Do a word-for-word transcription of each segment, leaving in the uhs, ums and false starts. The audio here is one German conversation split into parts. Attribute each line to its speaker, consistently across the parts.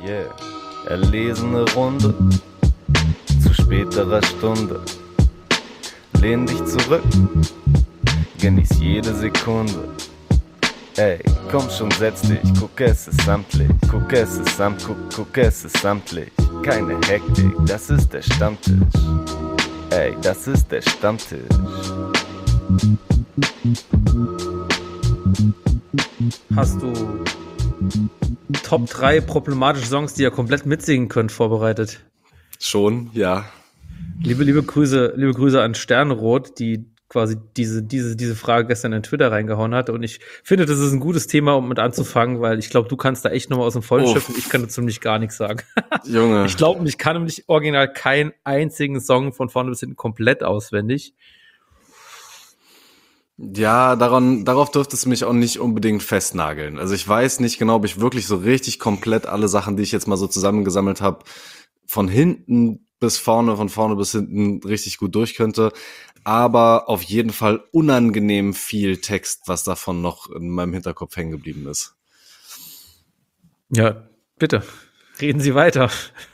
Speaker 1: Yeah, erlesene Runde zu späterer Stunde. Lehn dich zurück, genieß jede Sekunde. Ey, komm schon, setz dich, guck, es ist samtlich, guck, es ist samt, guck, guck, es ist samtlich. Keine Hektik, das ist der Stammtisch. Ey, das ist der Stammtisch.
Speaker 2: Hast du Top drei problematische Songs, die ihr komplett mitsingen könnt, vorbereitet?
Speaker 3: Schon, ja.
Speaker 2: Liebe, liebe Grüße, liebe Grüße an Sternrot, die quasi diese, diese, diese Frage gestern in Twitter reingehauen hat. Und ich finde, das ist ein gutes Thema, um mit anzufangen, weil ich glaube, du kannst da echt nochmal aus dem Vollen schöpfen. Ich kann dazu nämlich gar nichts sagen.
Speaker 3: Junge.
Speaker 2: Ich glaube, ich kann nämlich original keinen einzigen Song von vorne bis hinten komplett auswendig.
Speaker 3: Ja, daran, darauf dürftest du mich auch nicht unbedingt festnageln. Also ich weiß nicht genau, ob ich wirklich so richtig komplett alle Sachen, die ich jetzt mal so zusammengesammelt habe, von hinten bis vorne, von vorne bis hinten richtig gut durch könnte. Aber auf jeden Fall unangenehm viel Text, was davon noch in meinem Hinterkopf hängen geblieben ist.
Speaker 2: Ja, bitte, reden Sie weiter.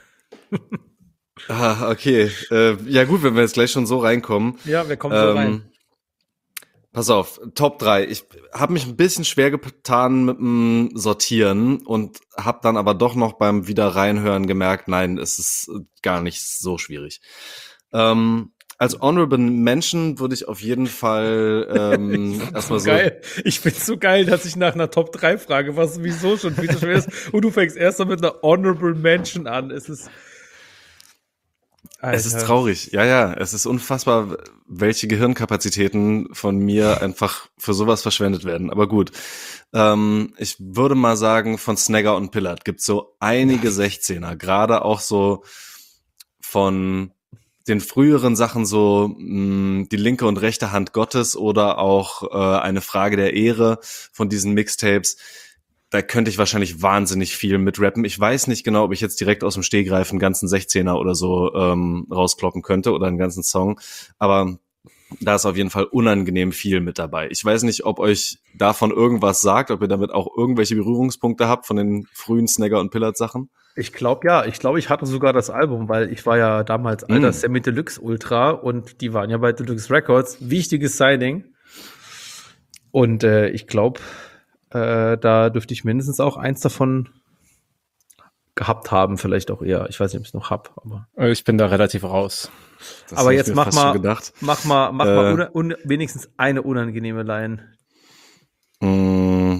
Speaker 3: Ah, okay. Äh, ja gut, wenn wir jetzt gleich schon so reinkommen.
Speaker 2: Ja, wir kommen
Speaker 3: ähm,
Speaker 2: so rein.
Speaker 3: Pass auf, Top drei. Ich habe mich ein bisschen schwer getan mit dem Sortieren und habe dann aber doch noch beim Wieder reinhören gemerkt, nein, es ist gar nicht so schwierig. Ähm, als Honorable Mention würde ich auf jeden Fall ähm, erstmal so...
Speaker 2: Geil. Ich find's so geil, dass ich nach einer Top drei frage, was sowieso schon viel zu schwer ist. Und du fängst erst mal mit einer Honorable Mention an. Es ist... Alter.
Speaker 3: Es ist traurig, ja, ja, es ist unfassbar, welche Gehirnkapazitäten von mir einfach für sowas verschwendet werden. Aber gut, ähm, ich würde mal sagen, von Snagger und Pillard gibt's so einige sechzehner, gerade auch so von den früheren Sachen so mh, die linke und rechte Hand Gottes oder auch äh, eine Frage der Ehre von diesen Mixtapes. Da könnte ich wahrscheinlich wahnsinnig viel mit rappen. Ich weiß nicht genau, ob ich jetzt direkt aus dem Stehgreif einen ganzen sechzehner oder so ähm, rauskloppen könnte oder einen ganzen Song. Aber da ist auf jeden Fall unangenehm viel mit dabei. Ich weiß nicht, ob euch davon irgendwas sagt, ob ihr damit auch irgendwelche Berührungspunkte habt von den frühen Snagger und Pillard Sachen.
Speaker 2: Ich glaube, ja. Ich glaube, ich hatte sogar das Album, weil ich war ja damals alter mm. Sammy Deluxe Ultra und die waren ja bei Deluxe Records. Wichtiges Signing. Und äh, ich glaube... Äh, da dürfte ich mindestens auch eins davon gehabt haben, vielleicht auch eher. Ich weiß nicht, ob ich es noch hab, aber
Speaker 4: ich bin da relativ raus.
Speaker 3: Das
Speaker 2: aber jetzt mach mal, mach mal, mach äh, mal un- un- wenigstens eine unangenehme Line.
Speaker 3: Mh,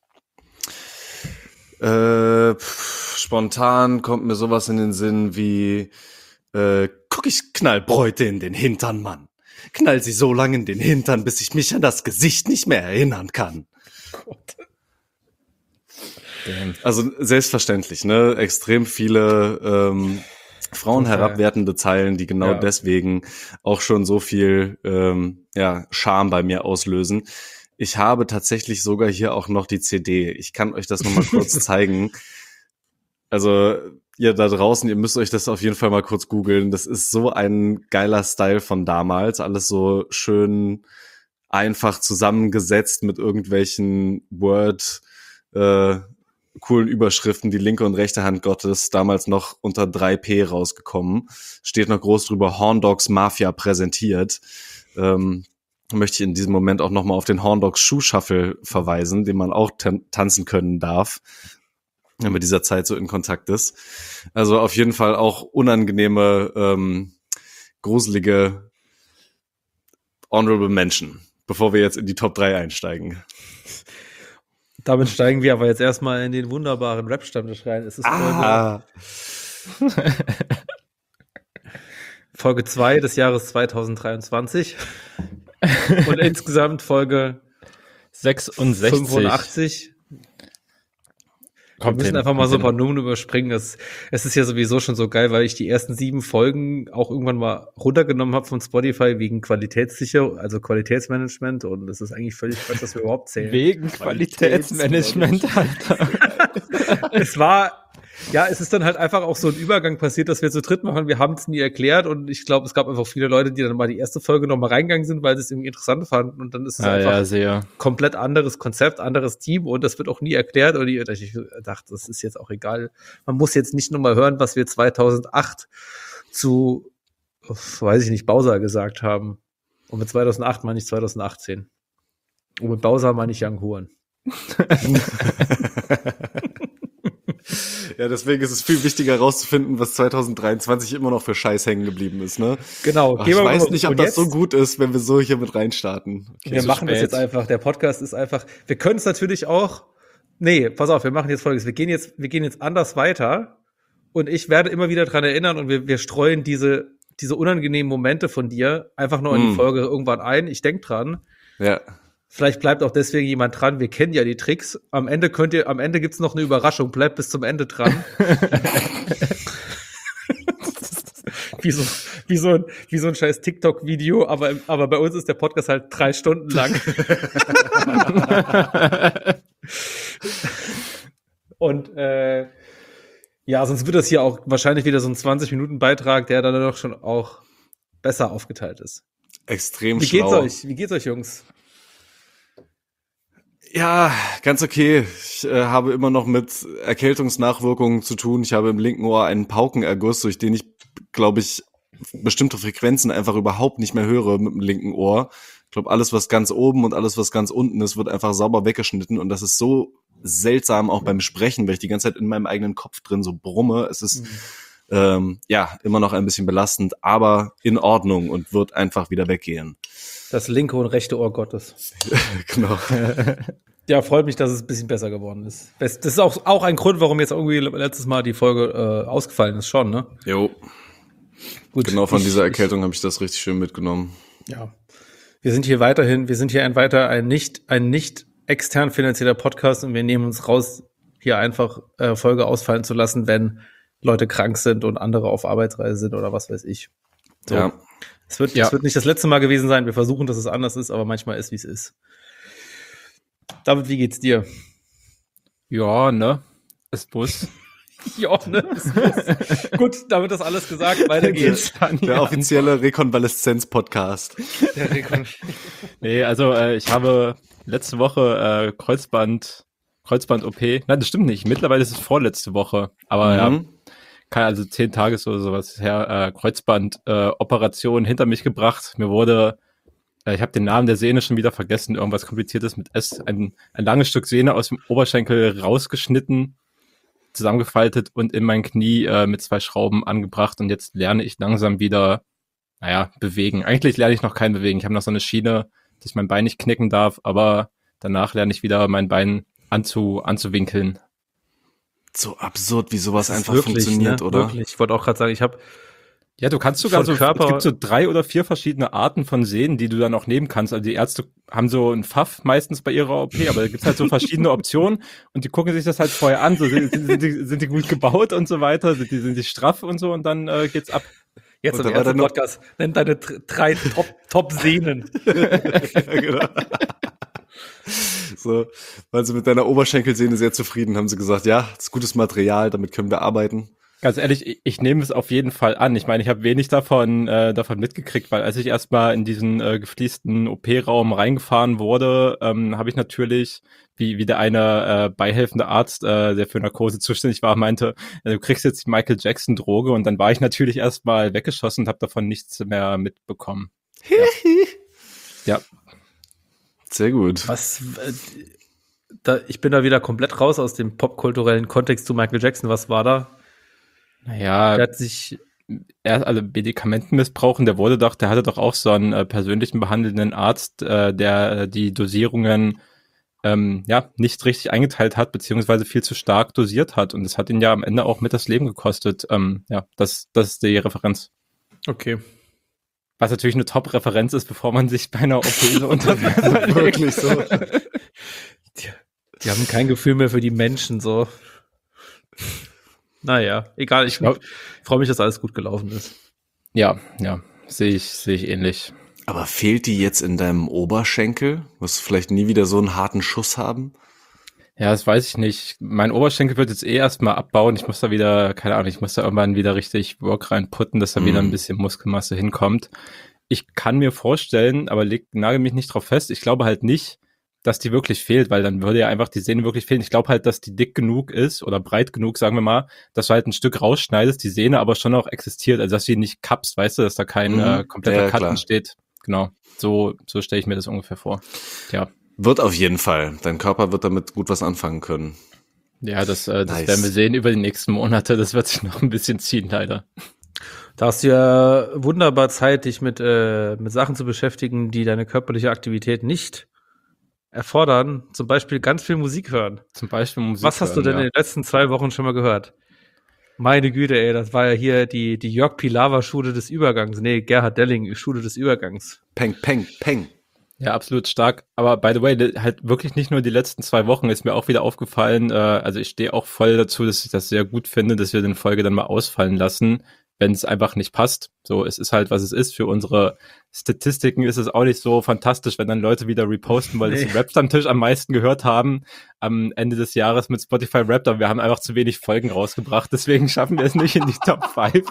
Speaker 3: äh, pff, spontan kommt mir sowas in den Sinn wie äh, guck, ich knall Bräute in den Hintern, Mann. Knall sie so lange in den Hintern, bis ich mich an das Gesicht nicht mehr erinnern kann. Gott. Also selbstverständlich, ne? Extrem viele ähm, Frauen okay. herabwertende Zeilen, die genau ja. deswegen auch schon so viel ähm, ja, Scham bei mir auslösen. Ich habe tatsächlich sogar hier auch noch die C D. Ich kann euch das nochmal kurz zeigen. Also ihr da draußen, ihr müsst euch das auf jeden Fall mal kurz googeln. Das ist so ein geiler Style von damals. Alles so schön einfach zusammengesetzt mit irgendwelchen Word äh, coolen Überschriften, die linke und rechte Hand Gottes, damals noch unter drei P rausgekommen. Steht noch groß drüber, Horn Dogs Mafia präsentiert. Ähm, möchte ich in diesem Moment auch nochmal auf den Horn Dogs Schuhshuffle verweisen, den man auch tan- tanzen können darf, wenn man mit dieser Zeit so in Kontakt ist. Also auf jeden Fall auch unangenehme, ähm, gruselige Honorable Mention, bevor wir jetzt in die Top drei einsteigen.
Speaker 2: Damit steigen wir aber jetzt erstmal in den wunderbaren Rap-Stammtisch rein. Es ist
Speaker 3: ah.
Speaker 2: Folge zwei des Jahres zwanzig dreiundzwanzig und insgesamt Folge
Speaker 4: sechsundsechzig.
Speaker 2: fünfundachtzig. Wir müssen einfach mal so ein paar Nummern überspringen. Es, es ist ja sowieso schon so geil, weil ich die ersten sieben Folgen auch irgendwann mal runtergenommen habe von Spotify wegen Qualitätssicherung, also Qualitätsmanagement. Und es ist eigentlich völlig falsch, dass wir überhaupt zählen.
Speaker 4: Wegen Qualitätsmanagement, Alter.
Speaker 2: Es war, Ja, es ist dann halt einfach auch so ein Übergang passiert, dass wir zu dritt machen. Wir haben es nie erklärt und ich glaube, es gab einfach viele Leute, die dann mal die erste Folge noch mal reingegangen sind, weil sie es irgendwie interessant fanden und dann ist es
Speaker 4: Ah,
Speaker 2: einfach
Speaker 4: ja, sehr.
Speaker 2: komplett anderes Konzept, anderes Team und das wird auch nie erklärt und ich, ich dachte, das ist jetzt auch egal. Man muss jetzt nicht nur mal hören, was wir zweitausendacht zu, weiß ich nicht, Bowser gesagt haben. Und mit zweitausendacht meine ich zweitausendachtzehn. Und mit Bowser meine ich Young Horn.
Speaker 3: Ja, deswegen ist es viel wichtiger herauszufinden, was zweitausenddreiundzwanzig immer noch für Scheiß hängen geblieben ist, ne?
Speaker 2: Genau.
Speaker 3: Ach, ich weiß nicht, ob das so gut ist, wenn wir so hier mit reinstarten.
Speaker 2: Okay, wir machen spät. Das jetzt einfach. Der Podcast ist einfach, wir können es natürlich auch, nee, pass auf, wir machen jetzt Folgendes. Wir gehen jetzt, wir gehen jetzt anders weiter und ich werde immer wieder dran erinnern und wir, wir streuen diese, diese unangenehmen Momente von dir einfach nur in mm. die Folge irgendwann ein. Ich denk dran.
Speaker 3: Ja.
Speaker 2: Vielleicht bleibt auch deswegen jemand dran. Wir kennen ja die Tricks. Am Ende könnt ihr, am Ende gibt's noch eine Überraschung. Bleibt bis zum Ende dran. wie so, wie so ein, wie so ein scheiß TikTok-Video. Aber, aber bei uns ist der Podcast halt drei Stunden lang. Und, äh, ja, sonst wird das hier auch wahrscheinlich wieder so ein zwanzig-Minuten-Beitrag, der dann doch schon auch besser aufgeteilt ist.
Speaker 3: Extrem
Speaker 2: Wie geht's
Speaker 3: schlau.
Speaker 2: euch? Wie geht's euch, Jungs?
Speaker 3: Ja, ganz okay. Ich äh, habe immer noch mit Erkältungsnachwirkungen zu tun. Ich habe im linken Ohr einen Paukenerguss, durch den ich, glaube ich, bestimmte Frequenzen einfach überhaupt nicht mehr höre mit dem linken Ohr. Ich glaube, alles, was ganz oben und alles, was ganz unten ist, wird einfach sauber weggeschnitten. Und das ist so seltsam auch beim Sprechen, weil ich die ganze Zeit in meinem eigenen Kopf drin so brumme. Es ist mhm. ähm, ja immer noch ein bisschen belastend, aber in Ordnung und wird einfach wieder weggehen.
Speaker 2: Das linke und rechte Ohr Gottes.
Speaker 3: Genau.
Speaker 2: Ja, freut mich, dass es ein bisschen besser geworden ist. Das ist auch, auch ein Grund, warum jetzt irgendwie letztes Mal die Folge äh, ausgefallen ist, schon, ne?
Speaker 3: Jo. Gut. Genau von ich, dieser Erkältung habe ich das richtig schön mitgenommen.
Speaker 2: Ja. Wir sind hier weiterhin, wir sind hier ein weiter ein nicht, ein nicht extern finanzieller Podcast und wir nehmen uns raus, hier einfach äh, Folge ausfallen zu lassen, wenn Leute krank sind und andere auf Arbeitsreise sind oder was weiß ich. So. Ja. Es wird, ja. es wird nicht das letzte Mal gewesen sein. Wir versuchen, dass es anders ist, aber manchmal ist, wie es ist. David, wie geht's dir?
Speaker 4: Ja, ne? Ist Bus.
Speaker 2: ja, ne? Ist Bus. Gut, damit das alles gesagt, weiter geht's.
Speaker 3: Der offizielle Rekonvaleszenz-Podcast. Der
Speaker 4: Rekon- nee, also äh, ich habe letzte Woche äh, Kreuzband, Kreuzband-O P. Nein, das stimmt nicht. Mittlerweile ist es vorletzte Woche. Aber mhm. ja. Kann also zehn Tage oder sowas her, äh, Kreuzband-Operation äh, hinter mich gebracht. Mir wurde, äh, ich habe den Namen der Sehne schon wieder vergessen, irgendwas Kompliziertes mit S, ein, ein langes Stück Sehne aus dem Oberschenkel rausgeschnitten, zusammengefaltet und in mein Knie äh, mit zwei Schrauben angebracht. Und jetzt lerne ich langsam wieder, naja, bewegen. Eigentlich lerne ich noch kein Bewegen. Ich habe noch so eine Schiene, dass ich mein Bein nicht knicken darf, aber danach lerne ich wieder mein Bein anzu, anzuwinkeln.
Speaker 3: So absurd, wie sowas einfach wirklich, funktioniert,
Speaker 2: ne?
Speaker 3: oder?
Speaker 2: Wirklich. Ich wollte auch gerade sagen, ich habe
Speaker 4: ja, du kannst sogar so, Körper es gibt so drei oder vier verschiedene Arten von Sehnen, die du dann auch nehmen kannst. Also die Ärzte haben so einen Pfaff meistens bei ihrer O P, aber da gibt's halt so verschiedene Optionen und die gucken sich das halt vorher an. So, sind, sind, die, sind die gut gebaut und so weiter? Sind die, sind die straff und so und dann äh, geht's ab.
Speaker 2: Jetzt im ersten Podcast, nenn deine drei Top, Top-Sehnen.
Speaker 3: Ja, genau. So, waren sie mit deiner Oberschenkelsehne sehr zufrieden, haben sie gesagt, ja, das ist gutes Material, damit können wir arbeiten.
Speaker 4: Ganz ehrlich, ich, ich nehme es auf jeden Fall an. Ich meine, ich habe wenig davon äh, davon mitgekriegt, weil als ich erstmal in diesen äh, gefliesten O P-Raum reingefahren wurde, ähm, habe ich natürlich, wie wie der eine äh, beihelfende Arzt, äh, der für Narkose zuständig war, meinte, äh, du kriegst jetzt die Michael Jackson-Droge und dann war ich natürlich erstmal weggeschossen und habe davon nichts mehr mitbekommen. Ja. ja.
Speaker 3: Sehr gut.
Speaker 2: Was, äh, da, ich bin da wieder komplett raus aus dem popkulturellen Kontext zu Michael Jackson. Was war da?
Speaker 4: Naja,
Speaker 2: der hat sich
Speaker 4: er also Medikamenten missbrauchen, der wurde doch, der hatte doch auch so einen äh, persönlichen behandelnden Arzt, äh, der äh, die Dosierungen ähm, ja nicht richtig eingeteilt hat, beziehungsweise viel zu stark dosiert hat. Und das hat ihn ja am Ende auch mit das Leben gekostet. Ähm, ja, das, das ist die Referenz.
Speaker 2: Okay.
Speaker 4: Was natürlich eine Top-Referenz ist, bevor man sich bei einer O P so unterwirft.
Speaker 3: Wirklich so.
Speaker 2: Die, die haben kein Gefühl mehr für die Menschen, so. Naja, egal, ich ja. freue mich, dass alles gut gelaufen ist.
Speaker 4: Ja, ja, sehe ich, sehe ich ähnlich.
Speaker 3: Aber fehlt die jetzt in deinem Oberschenkel? Wirst du vielleicht nie wieder so einen harten Schuss haben?
Speaker 4: Ja, das weiß ich nicht. Mein Oberschenkel wird jetzt eh erstmal abbauen. Ich muss da wieder, keine Ahnung, ich muss da irgendwann wieder richtig Work reinputten, dass da mm. wieder ein bisschen Muskelmasse hinkommt. Ich kann mir vorstellen, aber leg, nagel mich nicht drauf fest, ich glaube halt nicht, dass die wirklich fehlt, weil dann würde ja einfach die Sehne wirklich fehlen. Ich glaube halt, dass die dick genug ist oder breit genug, sagen wir mal, dass du halt ein Stück rausschneidest, die Sehne aber schon auch existiert, also dass du die nicht kappst, weißt du, dass da kein mm. äh, kompletter ja, Cut entsteht. Genau, so, so stelle ich mir das ungefähr vor. Ja.
Speaker 3: Wird auf jeden Fall. Dein Körper wird damit gut was anfangen können.
Speaker 4: Ja, das, äh, das nice. werden wir sehen über die nächsten Monate. Das wird sich noch ein bisschen ziehen, leider.
Speaker 2: Da hast du ja wunderbar Zeit, dich mit, äh, mit Sachen zu beschäftigen, die deine körperliche Aktivität nicht erfordern. Zum Beispiel ganz viel Musik hören.
Speaker 4: Zum Beispiel Musik
Speaker 2: Was hast
Speaker 4: hören,
Speaker 2: du denn
Speaker 4: ja.
Speaker 2: in den letzten zwei Wochen schon mal gehört? Meine Güte, ey, das war ja hier die, die Jörg Pilawa Schule des Übergangs. Nee, Gerhard Delling Schule des Übergangs.
Speaker 3: Peng, peng, peng.
Speaker 4: Ja, absolut stark. Aber by the way, halt wirklich nicht nur die letzten zwei Wochen ist mir auch wieder aufgefallen. Äh, also ich stehe auch voll dazu, dass ich das sehr gut finde, dass wir den Folge dann mal ausfallen lassen, wenn es einfach nicht passt. So, es ist halt, was es ist. Für unsere Statistiken ist es auch nicht so fantastisch, wenn dann Leute wieder reposten, weil nee. das Raps am Tisch am meisten gehört haben am Ende des Jahres mit Spotify Rap. Aber wir haben einfach zu wenig Folgen rausgebracht. Deswegen schaffen wir es nicht in die Top fünf.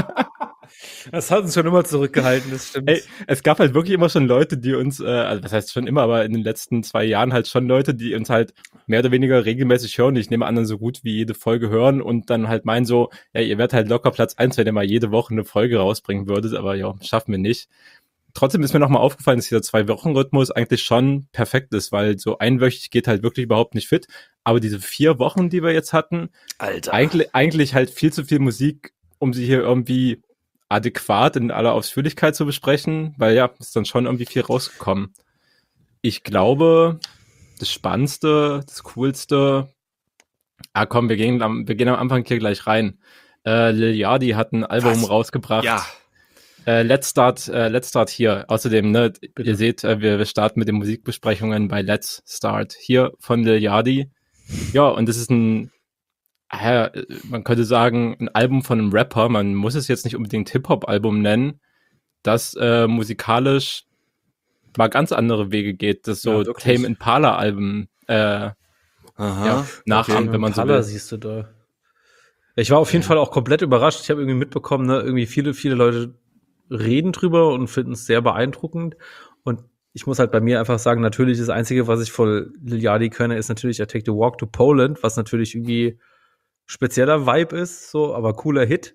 Speaker 2: Das hat uns schon immer zurückgehalten, das stimmt.
Speaker 4: Ey, es gab halt wirklich immer schon Leute, die uns, äh, also was heißt schon immer, aber in den letzten zwei Jahren halt schon Leute, die uns halt mehr oder weniger regelmäßig hören. Ich nehme an, dann so gut wie jede Folge hören und dann halt meinen so, ja, ihr werdet halt locker Platz eins, wenn ihr mal jede Woche eine Folge rausbringen würdet, aber ja, schaffen wir nicht. Trotzdem ist mir nochmal aufgefallen, dass dieser Zwei-Wochen-Rhythmus eigentlich schon perfekt ist, weil so einwöchig geht halt wirklich überhaupt nicht fit. Aber diese vier Wochen, die wir jetzt hatten,
Speaker 3: Alter.
Speaker 4: Eigentlich, eigentlich halt viel zu viel Musik, um sie hier irgendwie adäquat in aller Ausführlichkeit zu besprechen, weil ja, ist dann schon irgendwie viel rausgekommen. Ich glaube, das Spannendste, das Coolste, ah komm, wir gehen am, wir gehen am Anfang hier gleich rein. Äh, Lil Yachty hat ein Album Was? rausgebracht.
Speaker 3: Ja.
Speaker 4: Äh, Let's Start, äh, Let's Start hier. Außerdem, ne, ihr seht, äh, wir, wir starten mit den Musikbesprechungen bei Let's Start hier von Lil Yachty. Ja, und das ist ein Ja, man könnte sagen, ein Album von einem Rapper, man muss es jetzt nicht unbedingt Hip-Hop-Album nennen, das äh, musikalisch mal ganz andere Wege geht, das so ja, Tame Impala-Alben äh, ja, nachahmt, okay. wenn man
Speaker 2: Impala
Speaker 4: so will.
Speaker 2: Siehst du da. Ich war auf jeden ja. Fall auch komplett überrascht. Ich habe irgendwie mitbekommen, ne, irgendwie viele, viele Leute reden drüber und finden es sehr beeindruckend. Und ich muss halt bei mir einfach sagen, natürlich das Einzige, was ich von Lil Yachty kenne, ist natürlich I Take the Walk to Poland, was natürlich irgendwie spezieller Vibe ist, so, aber cooler Hit.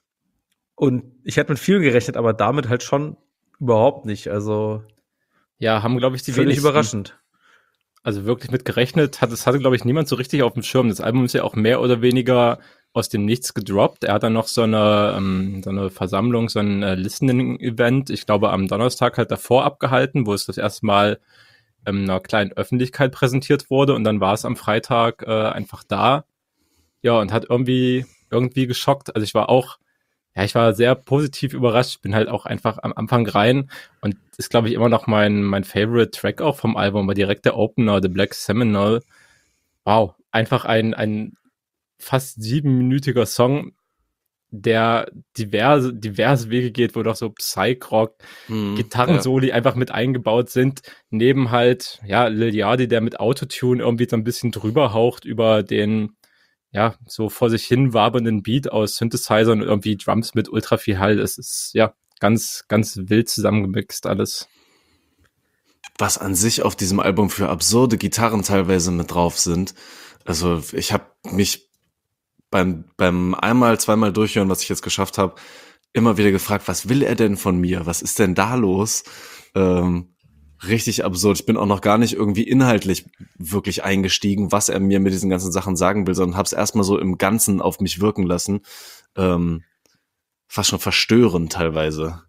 Speaker 2: Und ich hätte mit viel gerechnet, aber damit halt schon überhaupt nicht. Also
Speaker 4: ja, haben, glaube ich, die
Speaker 2: völlig
Speaker 4: wenigsten
Speaker 2: überraschend.
Speaker 4: Also wirklich mit gerechnet hat, es hatte, glaube ich, niemand so richtig auf dem Schirm. Das Album ist ja auch mehr oder weniger aus dem Nichts gedroppt. Er hat dann noch so eine, ähm, so eine Versammlung, so ein äh, Listening-Event, ich glaube am Donnerstag halt davor abgehalten, wo es das erste Mal ähm, einer kleinen Öffentlichkeit präsentiert wurde und dann war es am Freitag äh, einfach da. Ja, und hat irgendwie, irgendwie geschockt. Also ich war auch, ja, ich war sehr positiv überrascht. Ich bin halt auch einfach am Anfang rein und ist, glaube ich, immer noch mein, mein Favorite Track auch vom Album, war direkt der Opener, The Black Seminole. Wow, einfach ein, ein fast siebenminütiger Song, der diverse, diverse Wege geht, wo doch so Psych-Rock, hm, Gitarrensoli ja. einfach mit eingebaut sind, neben halt, ja, Lil Yachty, der mit Autotune irgendwie so ein bisschen drüber haucht über den, ja, so vor sich hin wabernden Beat aus Synthesizern und irgendwie Drums mit ultra viel Hall. Es ist, ja, ganz, ganz wild zusammengemixt alles.
Speaker 3: Was an sich auf diesem Album für absurde Gitarren teilweise mit drauf sind. Also ich habe mich beim beim einmal, zweimal durchhören, was ich jetzt geschafft habe, immer wieder gefragt, was will er denn von mir? Was ist denn da los? Ähm, richtig absurd. Ich bin auch noch gar nicht irgendwie inhaltlich wirklich eingestiegen, was er mir mit diesen ganzen Sachen sagen will, sondern habe es erstmal so im Ganzen auf mich wirken lassen. Ähm, fast schon verstörend teilweise.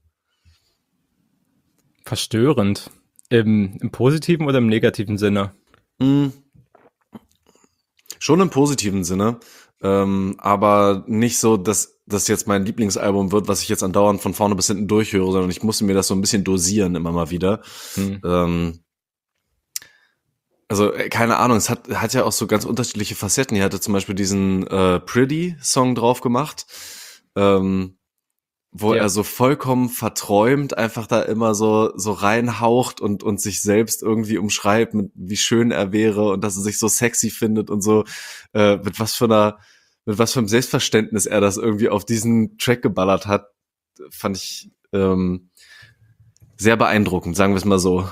Speaker 4: Verstörend? Im, im positiven oder im negativen Sinne?
Speaker 3: Mm. Schon im positiven Sinne, ähm, aber nicht so, dass das jetzt mein Lieblingsalbum wird, was ich jetzt andauernd von vorne bis hinten durchhöre, sondern ich musste mir das so ein bisschen dosieren immer mal wieder. Hm. Ähm, also keine Ahnung, es hat hat ja auch so ganz unterschiedliche Facetten. Hier hatte zum Beispiel diesen äh, Pretty-Song drauf gemacht. Ähm, wo
Speaker 2: Ja.
Speaker 3: er so vollkommen verträumt einfach da immer so so reinhaucht und und sich selbst irgendwie umschreibt, mit wie schön er wäre und dass er sich so sexy findet und so, äh, mit was für einer mit was für einem Selbstverständnis er das irgendwie auf diesen Track geballert hat, fand ich ähm, sehr beeindruckend, sagen wir es mal so.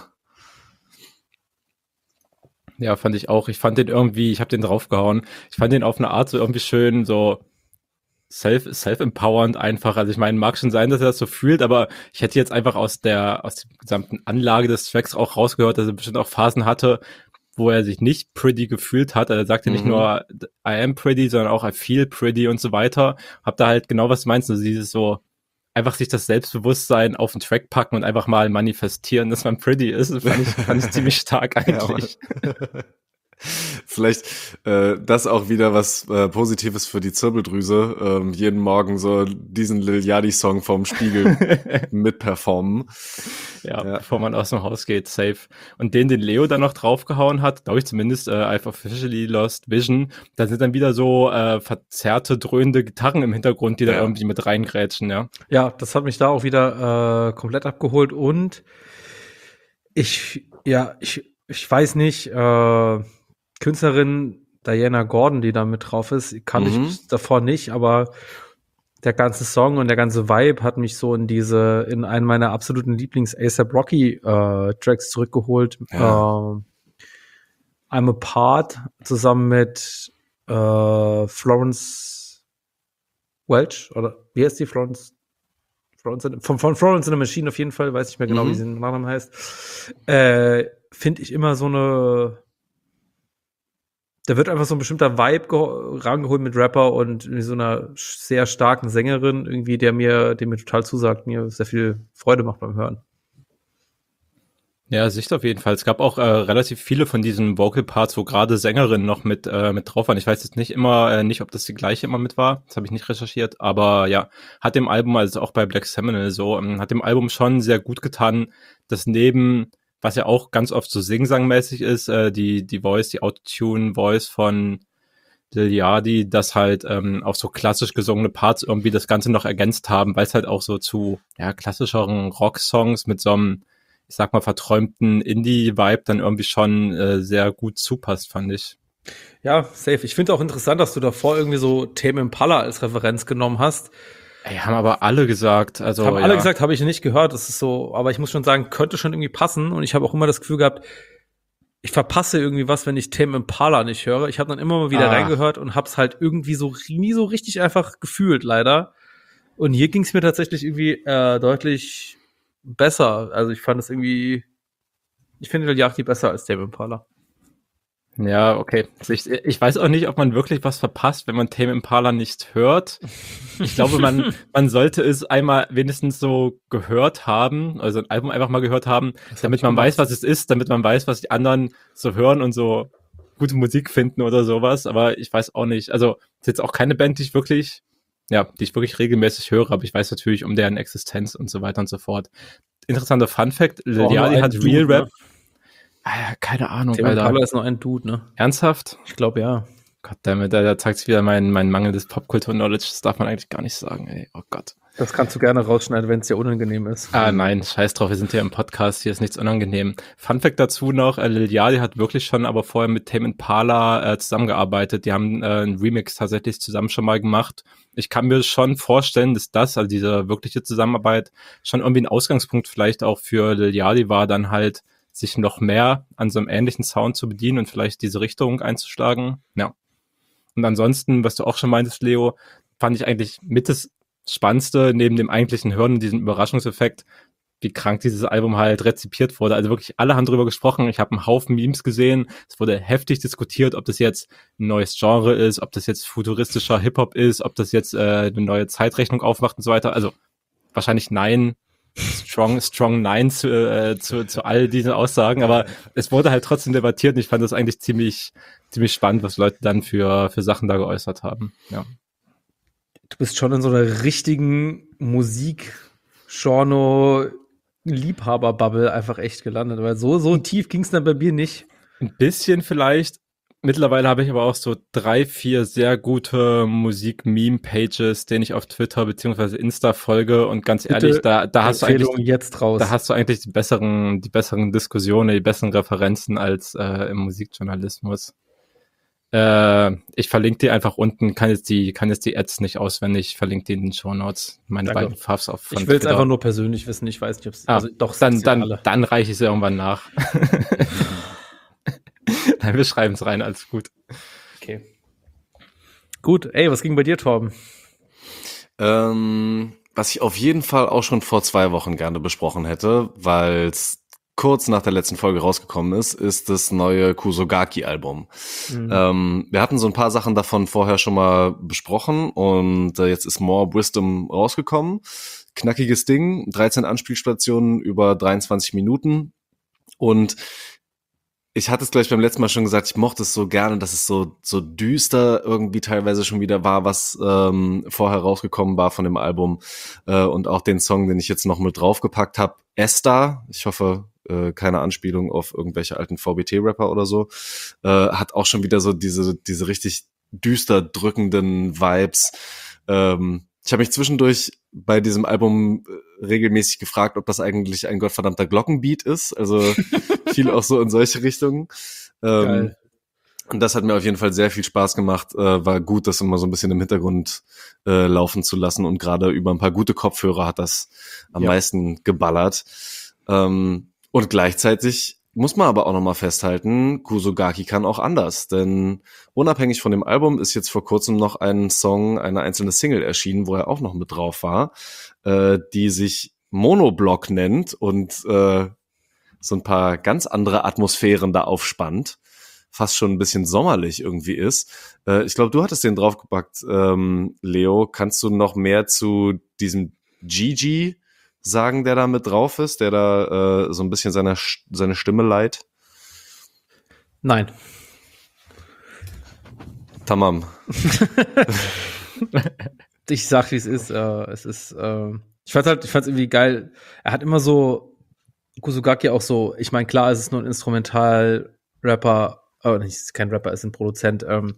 Speaker 4: Ja, fand ich auch. Ich fand den irgendwie, ich habe den draufgehauen. Ich fand den auf eine Art so irgendwie schön, so self, self-empowernd einfach. Also ich meine, mag schon sein, dass er das so fühlt, aber ich hätte jetzt einfach aus der, aus der gesamten Anlage des Tracks auch rausgehört, dass er bestimmt auch Phasen hatte, wo er sich nicht pretty gefühlt hat. Also er sagte nicht
Speaker 3: Mhm.
Speaker 4: nur I am pretty, sondern auch I feel pretty und so weiter. Hab da halt genau, was du meinst, also dieses so, einfach sich das Selbstbewusstsein auf den Track packen und einfach mal manifestieren, dass man pretty ist, fand ich, fand ich ziemlich stark eigentlich.
Speaker 3: Ja, vielleicht äh, das auch wieder was äh, Positives für die Zirbeldrüse. Ähm, jeden Morgen so diesen Lil Yachty-Song vom Spiegel mitperformen.
Speaker 4: Ja,
Speaker 3: Ja.
Speaker 4: bevor man aus dem Haus geht, safe. Und den, den Leo dann noch draufgehauen hat, glaube ich zumindest, äh, I've officially lost vision, da sind dann wieder so äh, verzerrte, dröhnende Gitarren im Hintergrund, die da
Speaker 3: Ja.
Speaker 4: irgendwie mit reingrätschen, ja.
Speaker 2: Ja, das hat mich da auch wieder äh, komplett abgeholt und ich, ja, ich, ich weiß nicht, äh, Künstlerin Diana Gordon, die da mit drauf ist, kannte
Speaker 3: Mhm.
Speaker 2: ich davor nicht, aber der ganze Song und der ganze Vibe hat mich so in diese, in einen meiner absoluten Lieblings-A$AP Rocky äh, Tracks zurückgeholt.
Speaker 3: Ja.
Speaker 2: Ähm, I'm Apart zusammen mit äh, Florence Welch, oder wie heißt die? Florence Florence in, von, von Florence in the Machine auf jeden Fall, weiß ich mehr genau,
Speaker 3: Mhm.
Speaker 2: wie sie im Nachnamen heißt. Äh, Finde ich immer so eine, da wird einfach so ein bestimmter Vibe geho- rangeholt mit Rapper und irgendwie so einer sehr starken Sängerin, irgendwie, der mir, der mir total zusagt, mir sehr viel Freude macht beim Hören.
Speaker 4: Ja, Sicht auf jeden Fall. Es gab auch äh, relativ viele von diesen Vocal Parts, wo gerade Sängerinnen noch mit äh, mit drauf waren. Ich weiß jetzt nicht immer äh, nicht, ob das die gleiche immer mit war. Das habe ich nicht recherchiert. Aber ja, hat dem Album, also auch bei Black Seminole so, ähm, hat dem Album schon sehr gut getan, dass neben, was ja auch ganz oft so singsangmäßig ist, äh, die die Voice, die Autotune-Voice von Lil Yachty, dass halt ähm, auch so klassisch gesungene Parts irgendwie das Ganze noch ergänzt haben, weil es halt auch so zu ja klassischeren Rock-Songs mit so einem, ich sag mal, verträumten Indie-Vibe dann irgendwie schon äh, sehr gut zupasst, fand ich.
Speaker 2: Ja, safe. Ich finde auch interessant, dass du davor irgendwie so Tame Impala als Referenz genommen hast.
Speaker 4: Ey, haben aber alle gesagt, also
Speaker 2: haben
Speaker 4: ja.
Speaker 2: alle gesagt, habe ich nicht gehört. Das ist so, aber ich muss schon sagen, könnte schon irgendwie passen. Und ich habe auch immer das Gefühl gehabt, ich verpasse irgendwie was, wenn ich Tame Impala nicht höre. Ich habe dann immer mal wieder
Speaker 4: Ah.
Speaker 2: reingehört und hab's halt irgendwie so nie so richtig einfach gefühlt, leider. Und hier ging's mir tatsächlich irgendwie äh, deutlich besser. Also ich fand es irgendwie, ich finde Lil Yachty besser als Tame Impala.
Speaker 4: Ja, okay. Also ich, ich weiß auch nicht, ob man wirklich was verpasst, wenn man Tame Impala nicht hört. Ich glaube, man, man sollte es einmal wenigstens so gehört haben, also ein Album einfach mal gehört haben,
Speaker 2: Das
Speaker 4: damit
Speaker 2: hab ich
Speaker 4: man
Speaker 2: gemacht.
Speaker 4: weiß, was es ist, damit man weiß, was die anderen so hören und so gute Musik finden oder sowas. Aber ich weiß auch nicht. Also ist jetzt auch keine Band, die ich wirklich, ja, die ich wirklich regelmäßig höre, aber ich weiß natürlich um deren Existenz und so weiter und so fort. Interessanter Fun Fact, Lil
Speaker 2: Auch nur
Speaker 4: Yachty
Speaker 2: ein
Speaker 4: hat
Speaker 2: Dude,
Speaker 4: Real Rap.
Speaker 2: ne?
Speaker 4: Ah, ja, keine Ahnung,
Speaker 2: Tame
Speaker 4: Alter.
Speaker 2: Impala ist nur ein Dude, ne?
Speaker 4: Ernsthaft?
Speaker 2: Ich glaube, ja.
Speaker 4: Goddammit, da, da zeigt sich wieder mein, mein mangelndes Popkultur-Knowledge. Das darf man eigentlich gar nicht sagen, ey. Oh Gott.
Speaker 2: Das kannst du gerne rausschneiden, wenn es dir unangenehm ist.
Speaker 4: Ah, nein, scheiß drauf, wir sind hier im Podcast, hier ist nichts unangenehm. Fun Fact dazu noch, äh, Lil Yachty hat wirklich schon aber vorher mit Tame Impala äh, zusammengearbeitet. Die haben äh, einen Remix tatsächlich zusammen schon mal gemacht. Ich kann mir schon vorstellen, dass das, also diese wirkliche Zusammenarbeit, schon irgendwie ein Ausgangspunkt vielleicht auch für Lil Yachty war, dann halt sich noch mehr an so einem ähnlichen Sound zu bedienen und vielleicht diese Richtung einzuschlagen. Ja. Und ansonsten, was du auch schon meintest, Leo, fand ich eigentlich mit das Spannendste, neben dem eigentlichen Hören und diesem Überraschungseffekt, wie krank dieses Album halt rezipiert wurde. Also wirklich alle haben drüber gesprochen. Ich habe einen Haufen Memes gesehen. Es wurde heftig diskutiert, ob das jetzt ein neues Genre ist, ob das jetzt futuristischer Hip-Hop ist, ob das jetzt äh, eine neue Zeitrechnung aufmacht und so weiter. Also wahrscheinlich nein. Strong, strong Nein zu, äh, zu, zu all diesen Aussagen, aber es wurde halt trotzdem debattiert und ich fand das eigentlich ziemlich, ziemlich spannend, was Leute dann für, für Sachen da geäußert haben. Ja.
Speaker 2: Du bist schon in so einer richtigen Musik-Genre-Liebhaber-Bubble einfach echt gelandet, weil so, so tief ging's dann bei mir nicht.
Speaker 4: Ein bisschen vielleicht, Mittlerweile habe ich aber auch so drei, vier sehr gute Musik-Meme-Pages, denen ich auf Twitter beziehungsweise Insta folge und ganz
Speaker 2: Bitte
Speaker 4: ehrlich, da, da hast du eigentlich,
Speaker 2: jetzt raus.
Speaker 4: da hast du eigentlich die besseren, die besseren Diskussionen, die besseren Referenzen als äh, im Musikjournalismus. Äh, ich verlinke die einfach unten, kann jetzt die, kann jetzt die Ads nicht auswendig, ich verlinke die in den Shownotes, meine
Speaker 2: Danke.
Speaker 4: beiden Favs auf von
Speaker 2: Ich will es
Speaker 4: Twitter.
Speaker 2: einfach nur persönlich wissen, ich weiß nicht, ob es,
Speaker 4: Ah,
Speaker 2: also doch,
Speaker 4: dann, dann,
Speaker 2: alle.
Speaker 4: dann reiche ich es irgendwann nach. Nein, wir schreiben es rein, alles gut.
Speaker 2: Okay. Gut, ey, was ging bei dir, Torben?
Speaker 3: Ähm, was ich auf jeden Fall auch schon vor zwei Wochen gerne besprochen hätte, weil es kurz nach der letzten Folge rausgekommen ist, ist das neue Kusogaki-Album. Mhm. Ähm, wir hatten so ein paar Sachen davon vorher schon mal besprochen und äh, jetzt ist More Wisdom rausgekommen. Knackiges Ding, dreizehn Anspielstationen über dreiundzwanzig Minuten und ich hatte es gleich beim letzten Mal schon gesagt, ich mochte es so gerne, dass es so so düster irgendwie teilweise schon wieder war, was ähm, vorher rausgekommen war von dem Album. Äh, und auch den Song, den ich jetzt noch mit draufgepackt habe, Esther, ich hoffe, äh, keine Anspielung auf irgendwelche alten V B T-Rapper oder so, äh, hat auch schon wieder so diese diese richtig düster drückenden Vibes. Ähm, ich habe mich zwischendurch bei diesem Album regelmäßig gefragt, ob das eigentlich ein gottverdammter Glockenbeat ist. Also viel auch so in solche Richtungen. Ähm, und das hat mir auf jeden Fall sehr viel Spaß gemacht. Äh, war gut, das immer so ein bisschen im Hintergrund äh, laufen zu lassen. Und gerade über ein paar gute Kopfhörer hat das am ja. meisten geballert. Ähm, und gleichzeitig muss man aber auch nochmal festhalten, Kusogaki kann auch anders, denn unabhängig von dem Album ist jetzt vor kurzem noch ein Song, eine einzelne Single erschienen, wo er auch noch mit drauf war, äh, die sich Monoblock nennt und äh, so ein paar ganz andere Atmosphären da aufspannt, fast schon ein bisschen sommerlich irgendwie ist. Äh, ich glaube, du hattest den draufgepackt, ähm, Leo. Kannst du noch mehr zu diesem Gigi sagen, der da mit drauf ist, der da äh, so ein bisschen seine, seine Stimme leiht?
Speaker 2: Nein.
Speaker 3: Tamam.
Speaker 2: Ich sag, wie es ist. Äh, es ist, äh, ich fand's halt, ich fand's irgendwie geil. Er hat immer so, Kusogaki auch so, ich meine, klar, es ist nur ein Instrumental-Rapper, aber nicht, es ist kein Rapper, es ist ein Produzent. Ähm,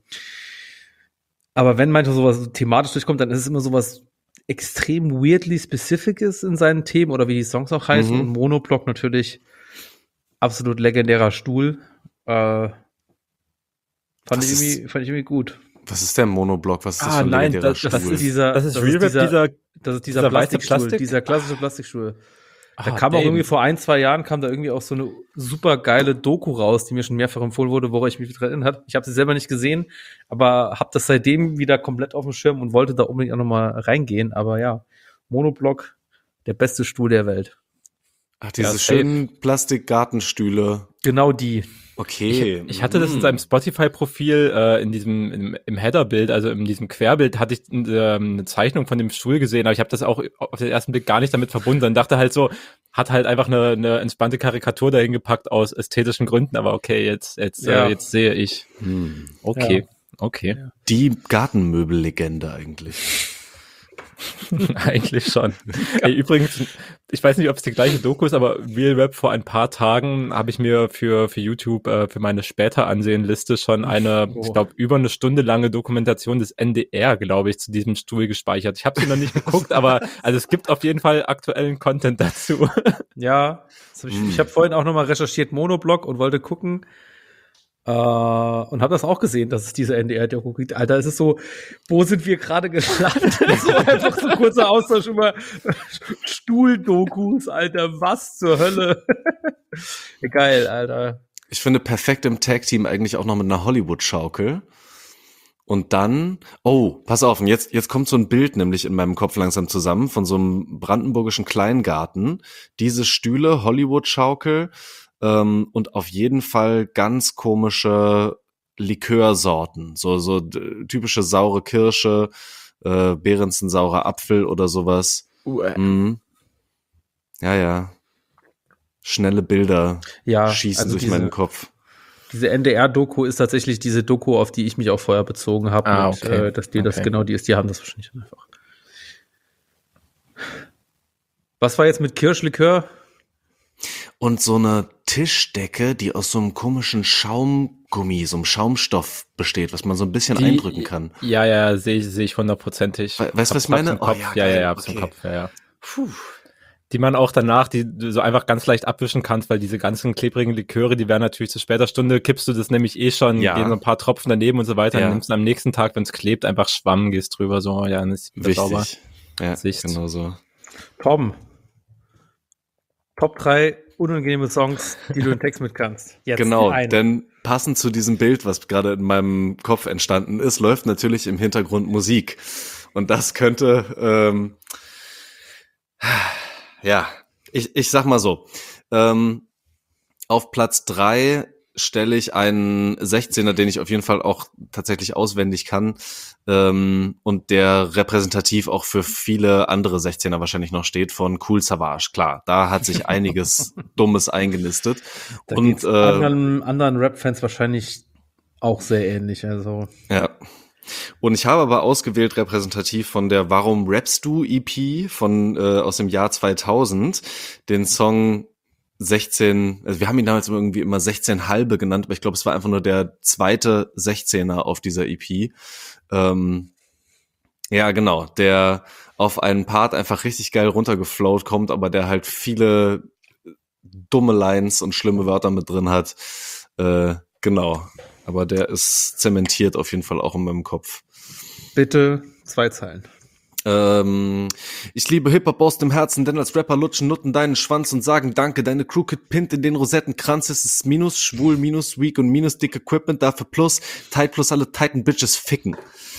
Speaker 2: aber wenn manchmal sowas thematisch durchkommt, dann ist es immer sowas extrem weirdly specific ist in seinen Themen oder wie die Songs auch heißen. Mhm. Und Monoblock natürlich absolut legendärer Stuhl. Äh, fand, ich irgendwie, fand ich irgendwie gut.
Speaker 3: Was ist der Monoblock? Was ist das
Speaker 4: ah,
Speaker 3: für ein
Speaker 4: nein,
Speaker 3: legendärer
Speaker 4: das,
Speaker 3: Stuhl?
Speaker 4: Das ist dieser,
Speaker 2: das ist,
Speaker 4: das ist dieser, dieser,
Speaker 2: das ist dieser,
Speaker 4: dieser
Speaker 2: Plastikstuhl,
Speaker 4: Plastik?
Speaker 2: dieser klassische Plastikstuhl. Da
Speaker 4: Ah,
Speaker 2: kam
Speaker 4: damn.
Speaker 2: auch irgendwie vor ein, zwei Jahren kam da irgendwie auch so eine super geile Doku raus, die mir schon mehrfach empfohlen wurde, woran ich mich dran erinnert habe. Ich habe sie selber nicht gesehen, aber habe das seitdem wieder komplett auf dem Schirm und wollte da unbedingt auch nochmal reingehen. Aber ja, Monoblock, der beste Stuhl der Welt.
Speaker 3: Ach, diese ja, schönen Plastikgartenstühle.
Speaker 2: Genau die.
Speaker 3: Okay.
Speaker 4: Ich, ich hatte das in seinem Spotify-Profil, äh, in diesem, im, im Header-Bild, also in diesem Querbild, hatte ich äh, eine Zeichnung von dem Stuhl gesehen, aber ich habe das auch auf den ersten Blick gar nicht damit verbunden. Und dachte halt so, hat halt einfach eine, eine entspannte Karikatur dahin gepackt aus ästhetischen Gründen, aber okay, jetzt, jetzt, ja. äh, jetzt sehe ich.
Speaker 3: Hm.
Speaker 4: Okay,
Speaker 2: ja.
Speaker 4: okay.
Speaker 3: Die Gartenmöbellegende eigentlich.
Speaker 4: Eigentlich schon. Ey, übrigens, ich weiß nicht, ob es die gleiche Doku ist, aber Real Rap vor ein paar Tagen habe ich mir für für YouTube äh, für meine später Ansehen-Liste schon eine, oh. ich glaube, über eine Stunde lange Dokumentation des N D R, glaube ich, zu diesem Stuhl gespeichert. Ich habe sie noch nicht geguckt, aber also es gibt auf jeden Fall aktuellen Content dazu.
Speaker 2: Ja, hab ich, ich habe vorhin auch nochmal recherchiert, Monoblock, und wollte gucken, Uh, und habe das auch gesehen, dass es diese N D R-Doku gibt. Alter, es ist so, wo sind wir gerade gelandet? So einfach so kurzer Austausch über Stuhldokus, Alter, was zur Hölle? Geil, Alter.
Speaker 3: Ich finde perfekt im Tag-Team eigentlich auch noch mit einer Hollywood-Schaukel. Und dann, oh, pass auf, und jetzt, jetzt kommt so ein Bild nämlich in meinem Kopf langsam zusammen von so einem brandenburgischen Kleingarten. Diese Stühle, Hollywood-Schaukel, Um, und auf jeden Fall ganz komische Likörsorten, so so d- typische saure Kirsche, äh, Behrensen saurer Apfel oder sowas.
Speaker 4: Uh, äh.
Speaker 3: mm. Ja, ja. Schnelle Bilder
Speaker 2: ja,
Speaker 3: schießen
Speaker 2: also
Speaker 3: durch
Speaker 2: diese,
Speaker 3: meinen Kopf.
Speaker 2: Diese N D R-Doku ist tatsächlich diese Doku, auf die ich mich auch vorher bezogen habe,
Speaker 4: ah,
Speaker 2: mit,
Speaker 4: okay.
Speaker 2: äh, dass die das
Speaker 4: okay.
Speaker 2: genau die ist. Die haben das wahrscheinlich einfach. Was war jetzt mit Kirschlikör?
Speaker 3: Und so eine Tischdecke, die aus so einem komischen Schaumgummi, so einem Schaumstoff besteht, was man so ein bisschen
Speaker 4: Die-
Speaker 3: eindrücken kann.
Speaker 4: Ja, ja, sehe ich, sehe ich hundertprozentig.
Speaker 3: We- weißt du, was ich
Speaker 4: Hab's- hab's
Speaker 3: meine?
Speaker 4: im Kopf.
Speaker 3: Oh,
Speaker 4: ja,
Speaker 3: ja,
Speaker 4: ja,
Speaker 3: geil.
Speaker 4: ja, hab's im
Speaker 3: Okay.
Speaker 4: Kopf, ja, ja. Die man auch danach, die du so einfach ganz leicht abwischen kannst, weil diese ganzen klebrigen Liköre, die werden natürlich zu später Stunde, kippst du das nämlich eh schon,
Speaker 3: Ja.
Speaker 4: gehen so ein paar Tropfen daneben und so weiter,
Speaker 3: Ja.
Speaker 4: dann nimmst du am nächsten Tag, wenn es klebt, einfach Schwamm, gehst drüber, so, ja, dann ist wieder sauber.
Speaker 3: Wichtig. Ja,
Speaker 4: Sicht.
Speaker 3: genau so.
Speaker 2: Tom. Top drei unangenehme Songs, die du in Text mit kannst. Jetzt
Speaker 3: Genau,
Speaker 2: die eine.
Speaker 3: denn passend zu diesem Bild, was gerade in meinem Kopf entstanden ist, läuft natürlich im Hintergrund Musik. Und das könnte, ähm, ja, ich, ich sag mal so, ähm, auf Platz drei stelle ich einen sechzehner, den ich auf jeden Fall auch tatsächlich auswendig kann, ähm, und der repräsentativ auch für viele andere sechzehner wahrscheinlich noch steht, von Cool Savage. Klar, da hat sich einiges Dummes eingenistet.
Speaker 2: Da
Speaker 3: und
Speaker 2: geht's
Speaker 3: äh,
Speaker 2: anderen, anderen Rap-Fans wahrscheinlich auch sehr ähnlich. Also
Speaker 3: ja. Und ich habe aber ausgewählt repräsentativ von der Warum rappst du E P von äh, aus dem Jahr zweitausend den Song sechzehn, also wir haben ihn damals irgendwie immer sechzehn halbe genannt, aber ich glaube, es war einfach nur der zweite sechzehner auf dieser E P. Ähm, ja, genau, der auf einen Part einfach richtig geil runtergeflowt kommt, aber der halt viele dumme Lines und schlimme Wörter mit drin hat. Äh, genau. Aber der ist zementiert auf jeden Fall auch in meinem Kopf.
Speaker 2: bitte zwei Zeilen.
Speaker 3: Ähm, ich liebe Hip-Hop aus dem Herzen, denn als Rapper lutschen Nutten deinen Schwanz und sagen Danke. Deine Crooked Pint in den Rosettenkranz, es ist Minus, schwul, Minus, weak und Minus, dick Equipment, dafür Plus, tight plus alle Titan Bitches ficken.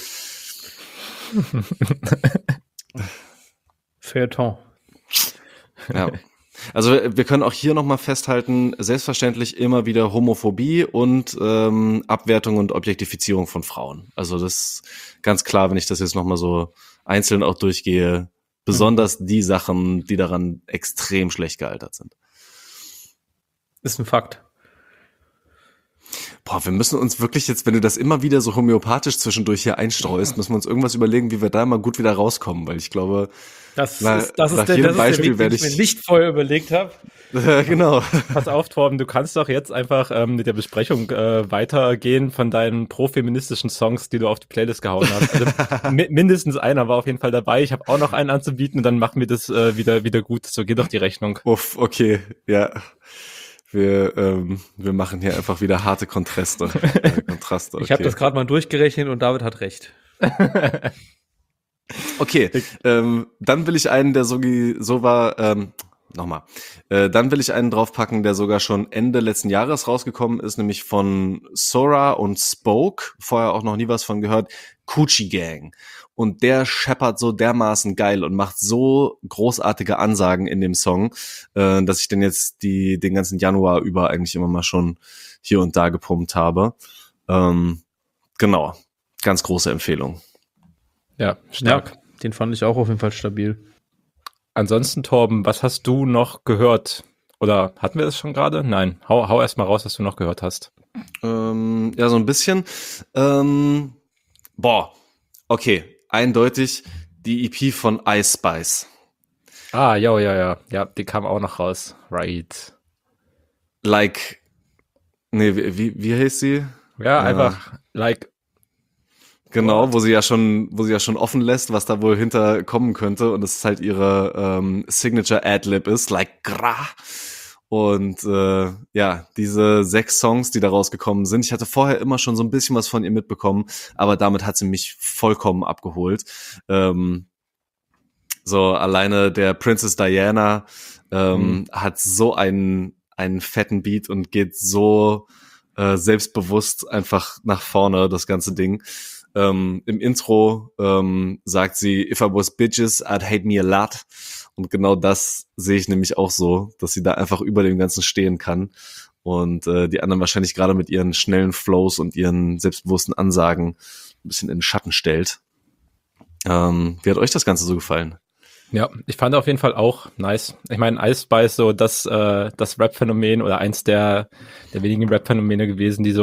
Speaker 2: Feuilleton.
Speaker 3: Ja. Also wir wir können auch hier nochmal festhalten, selbstverständlich immer wieder Homophobie und ähm, Abwertung und Objektifizierung von Frauen. Also das ist ganz klar, wenn ich das jetzt nochmal so einzeln auch durchgehe, besonders die Sachen, die daran extrem schlecht gealtert sind.
Speaker 2: Ist ein Fakt.
Speaker 3: Boah, wir müssen uns wirklich jetzt, wenn du das immer wieder so homöopathisch zwischendurch hier einstreust, müssen wir uns irgendwas überlegen, wie wir da mal gut wieder rauskommen, weil ich glaube,
Speaker 2: Das
Speaker 3: Na,
Speaker 2: ist, das
Speaker 3: nach
Speaker 2: ist der,
Speaker 3: jedem
Speaker 2: das ist der
Speaker 3: Beispiel
Speaker 2: Weg, den
Speaker 3: werde
Speaker 2: ich mir
Speaker 3: ich-
Speaker 2: nicht vorher überlegt habe.
Speaker 3: genau.
Speaker 4: Pass auf, Torben, du kannst doch jetzt einfach ähm, mit der Besprechung äh, weitergehen von deinen pro-feministischen Songs, die du auf die Playlist gehauen hast. Also, mi mindestens einer war auf jeden Fall dabei. Ich habe auch noch einen anzubieten und dann machen wir das äh, wieder wieder gut. So geht doch die Rechnung.
Speaker 3: Uff, okay, ja. Wir, ähm, wir machen hier einfach wieder harte Kontraste. Äh, Kontraste okay.
Speaker 2: Ich habe das gerade mal durchgerechnet und David hat recht.
Speaker 3: Okay, ähm, dann will ich einen, der so, so war, ähm, nochmal, äh, dann will ich einen draufpacken, der sogar schon Ende letzten Jahres rausgekommen ist, nämlich von Sora und Spoke, vorher auch noch nie was von gehört, Coochie Gang. Und der scheppert so dermaßen geil und macht so großartige Ansagen in dem Song, äh, dass ich den jetzt die den ganzen Januar über eigentlich immer mal schon hier und da gepumpt habe. Ähm, genau, ganz große Empfehlung.
Speaker 4: Ja, stark.
Speaker 2: Ja, den fand ich auch auf jeden Fall stabil.
Speaker 4: Ansonsten, Torben, was hast du noch gehört? Oder hatten wir das schon gerade? Nein, hau, hau erst mal raus, was du noch gehört hast.
Speaker 3: Ähm, ja, so ein bisschen. Ähm, boah, okay, eindeutig die E P von Ice Spice.
Speaker 4: Ah, ja, ja, ja. Ja, die kam auch noch raus. Right.
Speaker 3: Like, nee, wie, wie, wie heißt sie?
Speaker 4: Ja, einfach like.
Speaker 3: Genau, wo sie ja schon, wo sie ja schon offen lässt, was da wohl hinter kommen könnte, und es ist halt ihre ähm, Signature Ad-Lib ist, like gra. Und äh, ja, diese sechs Songs, die da rausgekommen sind, ich hatte vorher immer schon so ein bisschen was von ihr mitbekommen, aber damit hat sie mich vollkommen abgeholt. Ähm, so alleine der Princess Diana ähm, mhm. hat so einen einen fetten Beat und geht so äh, selbstbewusst einfach nach vorne, das ganze Ding. Ähm, im Intro ähm, sagt sie, if I was bitches, I'd hate me a lot. Und genau das sehe ich nämlich auch so, dass sie da einfach über dem Ganzen stehen kann. Und äh, die anderen wahrscheinlich gerade mit ihren schnellen Flows und ihren selbstbewussten Ansagen ein bisschen in den Schatten stellt. Ähm, wie hat euch das Ganze so gefallen?
Speaker 4: Ja, ich fand auf jeden Fall auch nice. Ich meine, Ice Spice so das äh, das Rap-Phänomen oder eins der der wenigen Rap-Phänomene gewesen, die so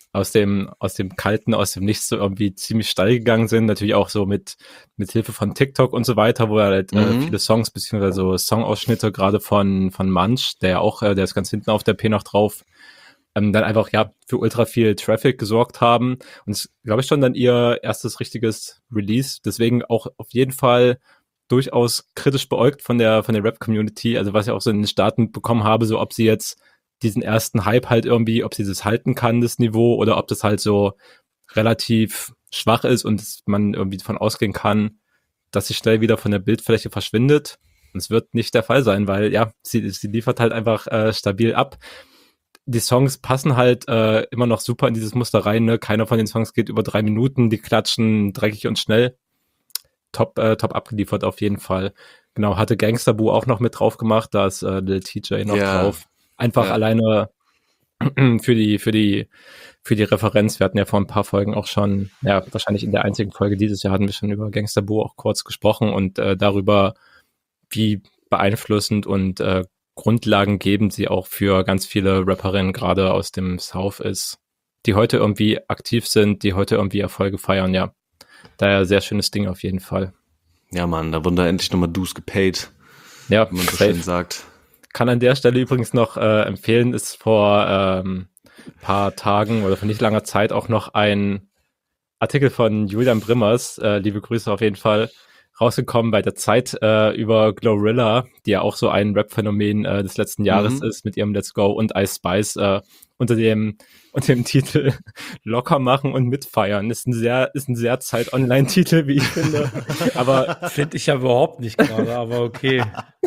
Speaker 4: aus dem, aus dem Kalten, aus dem Nichts so irgendwie ziemlich steil gegangen sind. Natürlich auch so mit, mit Hilfe von TikTok und so weiter, wo er halt mhm. äh, viele Songs, beziehungsweise so Songausschnitte, gerade von, von Munch, der ja auch, äh, der ist ganz hinten auf der P noch drauf, ähm, dann einfach, ja, für ultra viel Traffic gesorgt haben. Und es glaube ich schon dann ihr erstes richtiges Release. Deswegen auch auf jeden Fall durchaus kritisch beäugt von der, von der Rap-Community. Also was ich auch so in den Staaten bekommen habe, so ob sie jetzt diesen ersten Hype halt irgendwie, ob sie das halten kann, das Niveau, oder ob das halt so relativ schwach ist und man irgendwie davon ausgehen kann, dass sie schnell wieder von der Bildfläche verschwindet. Und es wird nicht der Fall sein, weil ja, sie, sie liefert halt einfach äh, stabil ab. Die Songs passen halt äh, immer noch super in dieses Muster rein, ne? Keiner von den Songs geht über drei Minuten, die klatschen dreckig und schnell. Top, äh, top abgeliefert auf jeden Fall. Genau, hatte Gangsta Boo auch noch mit drauf gemacht, da ist äh, Lil T J noch ja. drauf. Einfach ja. alleine für die, für die, für die Referenz. Wir hatten ja vor ein paar Folgen auch schon, ja, wahrscheinlich in der einzigen Folge dieses Jahr hatten wir schon über Gangsta Boo auch kurz gesprochen und äh, darüber, wie beeinflussend und äh, grundlagengebend sie auch für ganz viele Rapperinnen gerade aus dem South ist, die heute irgendwie aktiv sind, die heute irgendwie Erfolge feiern, ja. Daher sehr schönes Ding auf jeden Fall.
Speaker 3: Ja, Mann, da wurden da endlich nochmal Dues gepaid.
Speaker 4: Ja,
Speaker 3: wie man so schön sagt.
Speaker 4: Kann an der Stelle übrigens noch äh, empfehlen, ist vor ähm, paar Tagen oder vor nicht langer Zeit auch noch ein Artikel von Julian Brimmers, äh, liebe Grüße auf jeden Fall, rausgekommen bei der Zeit äh, über Glorilla, die ja auch so ein Rap-Phänomen äh, des letzten Jahres mhm. ist mit ihrem Let's Go und Ice Spice äh, unter dem unter dem Titel Locker machen und mitfeiern. Ist ein sehr ist ein sehr Zeit-Online-Titel, wie ich finde. Aber
Speaker 2: finde ich ja überhaupt nicht gerade, aber okay.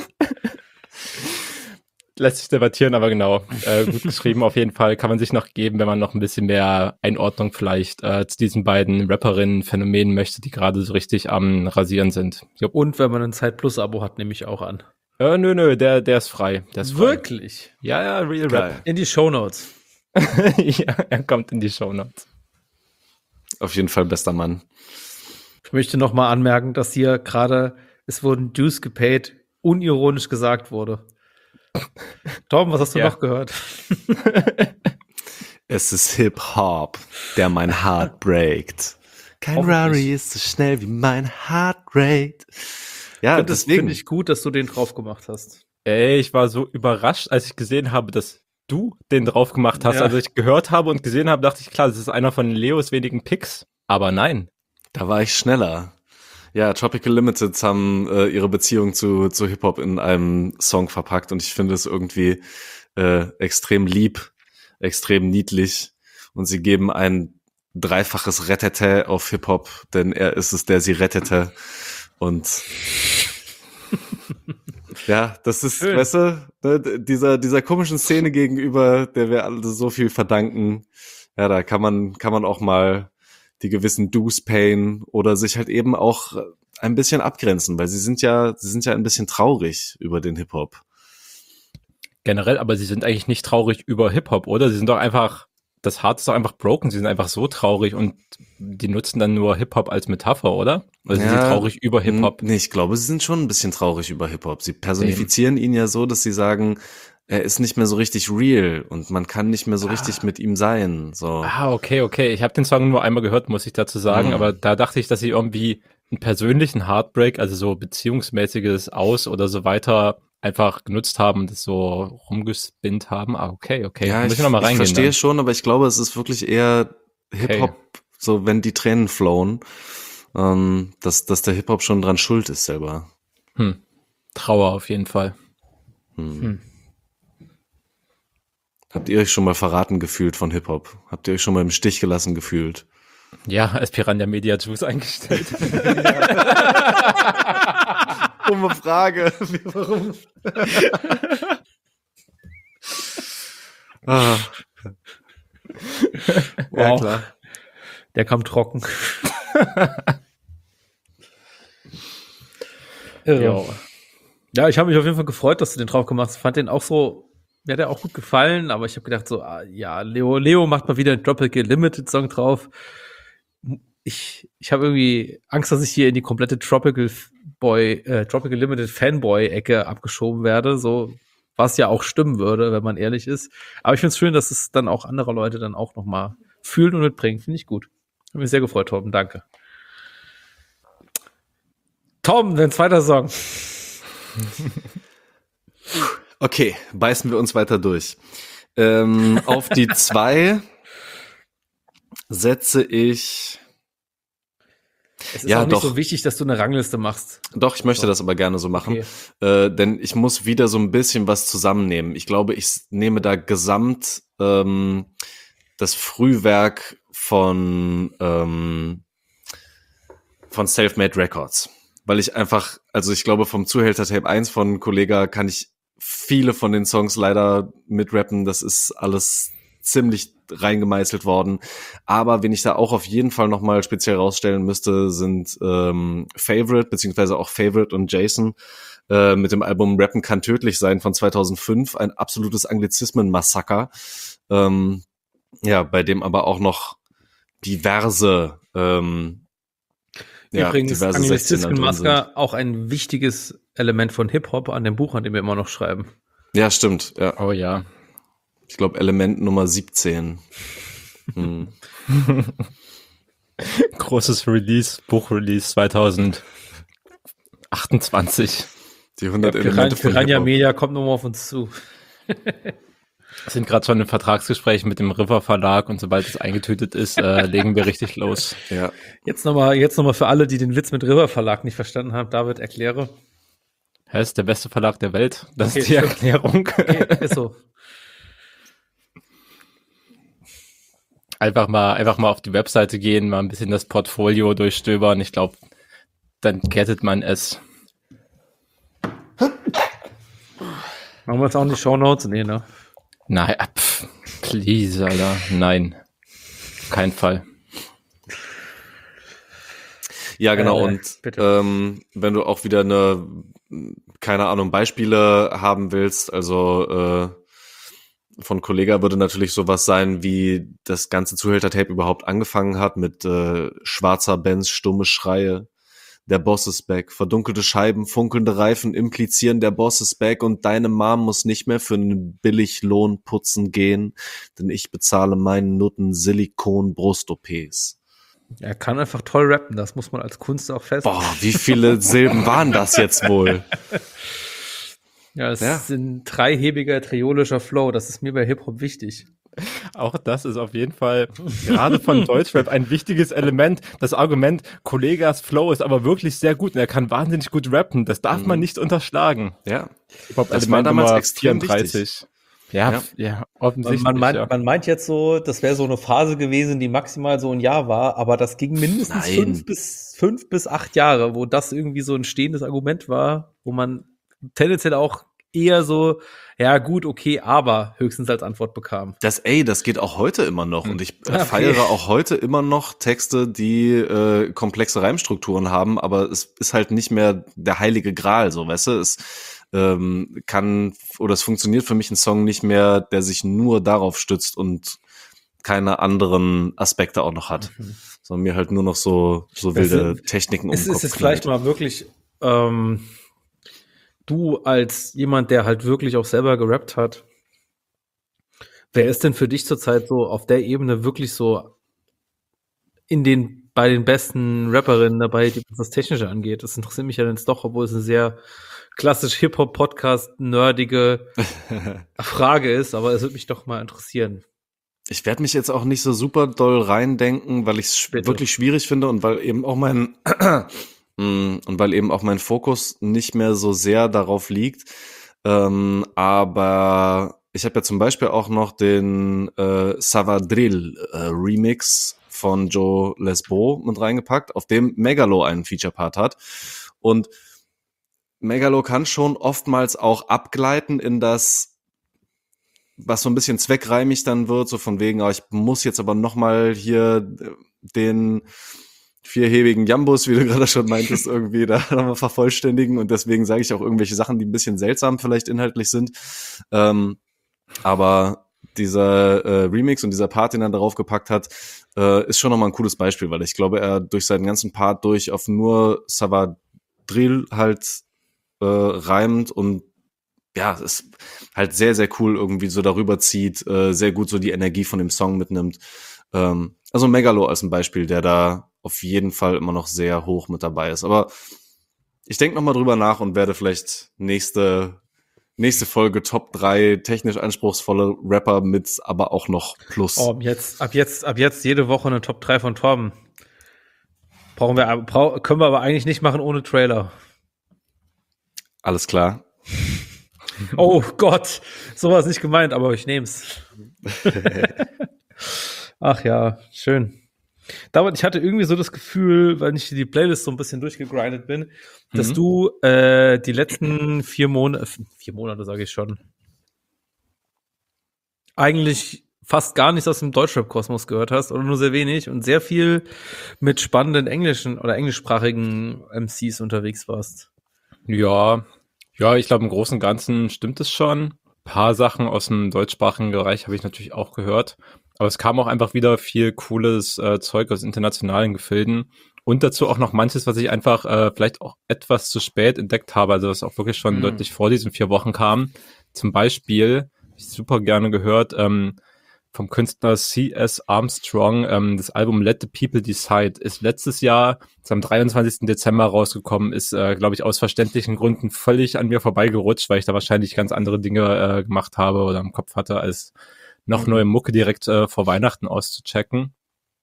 Speaker 4: Lässt sich debattieren, aber genau, äh, gut geschrieben auf jeden Fall. Kann man sich noch geben, wenn man noch ein bisschen mehr Einordnung vielleicht äh, zu diesen beiden Rapperinnen-Phänomenen möchte, die gerade so richtig am Rasieren sind.
Speaker 2: Jupp. Und wenn man ein Zeit-Plus-Abo hat, nehme ich auch an.
Speaker 4: Äh, nö, nö, der, der ist frei. Der ist frei.
Speaker 2: Wirklich?
Speaker 4: Ja, ja, Real
Speaker 2: Geil. Rap. In die Shownotes.
Speaker 4: Ja, er kommt in die Shownotes.
Speaker 3: Auf jeden Fall bester Mann.
Speaker 2: Ich möchte noch mal anmerken, dass hier gerade, es wurden Dues gepaid, unironisch gesagt wurde. Tom, was hast du ja. noch gehört?
Speaker 3: Es ist Hip-Hop, der mein Heart breakt. Kein Rari ist so schnell wie mein Heartrate. Ja,
Speaker 2: find deswegen finde ich gut, dass du den drauf gemacht hast.
Speaker 4: Ey, ich war so überrascht, als ich gesehen habe, dass du den drauf gemacht hast. Ja. Also ich gehört habe und gesehen habe, dachte ich, klar, das ist einer von Leos wenigen Picks. Aber nein.
Speaker 3: Da war ich schneller. Ja, Tropical Limited haben äh, ihre Beziehung zu, zu Hip-Hop in einem Song verpackt und ich finde es irgendwie äh, extrem lieb, extrem niedlich und sie geben ein dreifaches Rettete auf Hip-Hop, denn er ist es, der sie rettete und ja, das ist, schön. Weißt du, ne, dieser, dieser komischen Szene gegenüber, der wir alle so viel verdanken, ja, da kann man, kann man auch mal die gewissen Dues payen oder sich halt eben auch ein bisschen abgrenzen, weil sie sind ja, sie sind ja ein bisschen traurig über den Hip-Hop.
Speaker 4: Generell, aber sie sind eigentlich nicht traurig über Hip-Hop, oder? Sie sind doch einfach, das Heart ist doch einfach broken, sie sind einfach so traurig und die nutzen dann nur Hip-Hop als Metapher, oder? Oder sind
Speaker 3: ja,
Speaker 4: sie traurig über Hip-Hop?
Speaker 3: Nee, ich glaube, sie sind schon ein bisschen traurig über Hip-Hop. Sie personifizieren Eben. ihn ja so, dass sie sagen, er ist nicht mehr so richtig real und man kann nicht mehr so ah. richtig mit ihm sein. So.
Speaker 4: Ah, okay, okay. Ich habe den Song nur einmal gehört, muss ich dazu sagen, mhm. aber da dachte ich, dass sie irgendwie einen persönlichen Heartbreak, also so beziehungsmäßiges Aus oder so weiter, einfach genutzt haben und das so rumgespinnt haben. Ah, okay, okay.
Speaker 3: Ja, ich, ich, noch mal reingehen, ich verstehe dann. schon, aber ich glaube, es ist wirklich eher Hip-Hop, okay. so wenn die Tränen flowen, ähm, dass, dass der Hip-Hop schon dran schuld ist selber.
Speaker 4: Hm. Trauer auf jeden Fall.
Speaker 3: Hm. Hm. Habt ihr euch schon mal verraten gefühlt von Hip-Hop? Habt ihr euch schon mal im Stich gelassen gefühlt?
Speaker 4: Ja, als Piranha Media Juice eingestellt.
Speaker 3: Dumme Frage. Warum? ah.
Speaker 2: Wow. Ja, klar. Der kam trocken. ja. ja, ich habe mich auf jeden Fall gefreut, dass du den drauf gemacht hast. Ich fand den auch so, mir hat er auch gut gefallen, aber ich habe gedacht so, ah, ja, Leo, Leo macht mal wieder einen Tropical Limited Song drauf. Ich, ich habe irgendwie Angst, dass ich hier in die komplette Tropical Boy, äh, Tropical Limited Fanboy-Ecke abgeschoben werde, so, was ja auch stimmen würde, wenn man ehrlich ist. Aber ich finde es schön, dass es dann auch andere Leute dann auch noch mal fühlen und mitbringen. Finde ich gut. Hat mich sehr gefreut, Torben. Danke. Tom, dein zweiter Song.
Speaker 3: Okay, beißen wir uns weiter durch. Ähm, auf die zwei setze ich...
Speaker 2: Es ist
Speaker 3: ja,
Speaker 2: auch nicht
Speaker 3: doch.
Speaker 2: so wichtig, dass du eine Rangliste machst.
Speaker 3: Doch, ich möchte
Speaker 2: so.
Speaker 3: das aber gerne so machen,
Speaker 2: Okay.
Speaker 3: äh, denn ich muss wieder so ein bisschen was zusammennehmen. Ich glaube, ich nehme da gesamt ähm, das Frühwerk von ähm, von Selfmade Records, weil ich einfach, also ich glaube, vom Zuhälter Tape eins von Kollega kann ich viele von den Songs leider mitrappen. Das ist alles ziemlich reingemeißelt worden. Aber wen ich da auch auf jeden Fall nochmal speziell rausstellen müsste, sind ähm, Favorite, beziehungsweise auch Favorite und Jason äh, mit dem Album Rappen kann tödlich sein von zweitausendfünf. Ein absolutes Anglizismen-Massaker. Ähm, ja, bei dem aber auch noch diverse ähm,
Speaker 2: Übrigens,
Speaker 3: ja, diverse
Speaker 2: Anglizismen-Massaker auch ein wichtiges Element von Hip-Hop an dem Buch, an dem wir immer noch schreiben.
Speaker 3: Ja, stimmt. Ja.
Speaker 4: Oh ja.
Speaker 3: Ich glaube, Element Nummer siebzehn. Hm.
Speaker 4: Großes Release, Buchrelease zweitausendachtundzwanzig.
Speaker 3: Die hundert
Speaker 2: ja,
Speaker 3: Elemente von
Speaker 2: Piranha
Speaker 3: Hip-Hop.
Speaker 2: Media kommt nochmal auf uns zu.
Speaker 4: Wir sind gerade schon im Vertragsgespräch mit dem River Verlag und sobald es eingetütet ist, äh, legen wir richtig los.
Speaker 3: Ja.
Speaker 2: Jetzt nochmal jetzt noch mal für alle, die den Witz mit River Verlag nicht verstanden haben. David, erkläre.
Speaker 4: Er ist der beste Verlag der Welt. Das
Speaker 2: Okay,
Speaker 4: ist die Erklärung.
Speaker 2: Okay, ist so.
Speaker 4: Einfach mal, einfach mal auf die Webseite gehen, mal ein bisschen das Portfolio durchstöbern. Ich glaube, dann kettet man es.
Speaker 2: Machen wir jetzt auch in die Shownotes? Nee, ne?
Speaker 4: Nein, pff, please, Alter. Nein. Kein Fall.
Speaker 3: Ja, genau.
Speaker 2: Äh,
Speaker 3: und
Speaker 2: bitte.
Speaker 3: ähm, wenn du auch wieder eine, keine Ahnung, Beispiele haben willst, also äh, von Kollega würde natürlich sowas sein, wie das ganze Zuhälter-Tape überhaupt angefangen hat mit äh, schwarzer Benz, stumme Schreie, der Boss ist back, verdunkelte Scheiben, funkelnde Reifen implizieren, der Boss ist back und deine Mom muss nicht mehr für einen Billiglohn putzen gehen, denn ich bezahle meinen Nutten Silikon-Brust-O Ps.
Speaker 2: Er kann einfach toll rappen, das muss man als Kunst auch feststellen.
Speaker 3: Boah, wie viele Silben waren das jetzt wohl?
Speaker 2: Ja, es
Speaker 3: Ja.
Speaker 2: ist ein dreihebiger, triolischer Flow, das ist mir bei Hip-Hop wichtig.
Speaker 4: Auch das ist auf jeden Fall gerade von Deutschrap ein wichtiges Element. Das Argument, Kollegas Flow ist aber wirklich sehr gut und er kann wahnsinnig gut rappen. Das darf
Speaker 3: Mhm.
Speaker 4: man nicht unterschlagen.
Speaker 3: Ja,
Speaker 4: Hip-Hop
Speaker 3: das war
Speaker 4: Element
Speaker 3: damals
Speaker 4: Nummer
Speaker 3: extrem
Speaker 4: vierunddreißig. Ja,
Speaker 3: Ja.
Speaker 4: f- ja,
Speaker 2: Man,
Speaker 4: offensichtlich.
Speaker 2: man, meint,
Speaker 4: ja.
Speaker 2: man meint jetzt so, das wäre so eine Phase gewesen, die maximal so ein Jahr war, aber das ging mindestens
Speaker 3: Nein.
Speaker 2: fünf bis, fünf bis acht Jahre, wo das irgendwie so ein stehendes Argument war, wo man tendenziell auch eher so, ja gut, okay, aber höchstens als Antwort bekam.
Speaker 3: Das, ey, das geht auch heute immer noch und ich äh,
Speaker 2: Okay.
Speaker 3: feiere auch heute immer noch Texte, die äh, komplexe Reimstrukturen haben, aber es ist halt nicht mehr der heilige Gral, so, weißt du, es ähm, kann, oder es funktioniert für mich ein Song nicht mehr, der sich nur darauf stützt und keine anderen Aspekte auch noch hat,
Speaker 2: Mhm.
Speaker 3: sondern mir halt nur noch so, so wilde
Speaker 2: Das
Speaker 3: Techniken um
Speaker 2: Es
Speaker 3: den
Speaker 2: ist
Speaker 3: Kopf
Speaker 2: jetzt vielleicht
Speaker 3: knallt.
Speaker 2: mal wirklich, ähm, du als jemand, der halt wirklich auch selber gerappt hat, wer ist denn für dich zurzeit so auf der Ebene wirklich so in den, bei den besten Rapperinnen dabei, die was das Technische angeht? Das interessiert mich ja jetzt doch, obwohl es eine sehr klassisch Hip-Hop-Podcast nerdige Frage ist, aber es würde mich doch mal interessieren.
Speaker 3: Ich werde mich jetzt auch nicht so super doll reindenken, weil ich es
Speaker 2: Bitte.
Speaker 3: wirklich schwierig finde und weil eben auch mein Mm, und weil eben auch mein Fokus nicht mehr so sehr darauf liegt. Ähm, aber ich habe ja zum Beispiel auch noch den äh, Savadril äh, Remix von Joe Lesbo mit reingepackt, auf dem Megalo einen Feature-Part hat. Und Megalo kann schon oftmals auch abgleiten in das, was so ein bisschen zweckreimig dann wird, so von wegen, ah, ich muss jetzt aber noch mal hier den vierhebigen Jambus, wie du gerade schon meintest, irgendwie da nochmal vervollständigen und deswegen sage ich auch irgendwelche Sachen, die ein bisschen seltsam vielleicht inhaltlich sind. Ähm, aber dieser äh, Remix und dieser Part, den er darauf gepackt hat, äh, ist schon nochmal ein cooles Beispiel, weil ich glaube, er durch seinen ganzen Part durch auf nur Savadril halt äh, reimt und ja, es ist halt sehr, sehr cool irgendwie so darüber zieht, äh, sehr gut so die Energie von dem Song mitnimmt. Ähm, also Megalo als ein Beispiel, der da auf jeden Fall immer noch sehr hoch mit dabei ist. Aber ich denke nochmal drüber nach und werde vielleicht nächste nächste Folge Top drei technisch anspruchsvolle Rapper mit aber auch noch Plus.
Speaker 2: Oh, jetzt, ab jetzt, ab jetzt jede Woche eine Top drei von Torben. Brauchen wir, brau, können wir aber eigentlich nicht machen ohne Trailer.
Speaker 3: Alles klar.
Speaker 2: Oh Gott, sowas nicht gemeint, aber ich nehm's. Ach ja, schön. David, ich hatte irgendwie so das Gefühl, weil ich die Playlist so ein bisschen durchgegrindet bin, dass mhm. du äh, die letzten vier Monate, vier Monate sage ich schon, eigentlich fast gar nichts aus dem Deutschrap-Kosmos gehört hast oder nur sehr wenig und sehr viel mit spannenden englischen oder englischsprachigen M Cs unterwegs warst.
Speaker 4: Ja, ja, ich glaube im Großen und Ganzen stimmt es schon. Ein paar Sachen aus dem deutschsprachigen Bereich habe ich natürlich auch gehört. Aber es kam auch einfach wieder viel cooles äh, Zeug aus internationalen Gefilden und dazu auch noch manches, was ich einfach äh, vielleicht auch etwas zu spät entdeckt habe, also was auch wirklich schon mhm. deutlich vor diesen vier Wochen kam. Zum Beispiel, hab ich super gerne gehört, ähm, vom Künstler C S Armstrong, ähm, das Album Let the People Decide ist letztes Jahr, ist am dreiundzwanzigsten Dezember rausgekommen, ist, äh, glaube ich, aus verständlichen Gründen völlig an mir vorbeigerutscht, weil ich da wahrscheinlich ganz andere Dinge äh, gemacht habe oder im Kopf hatte, als noch neue Mucke direkt äh, vor Weihnachten auszuchecken.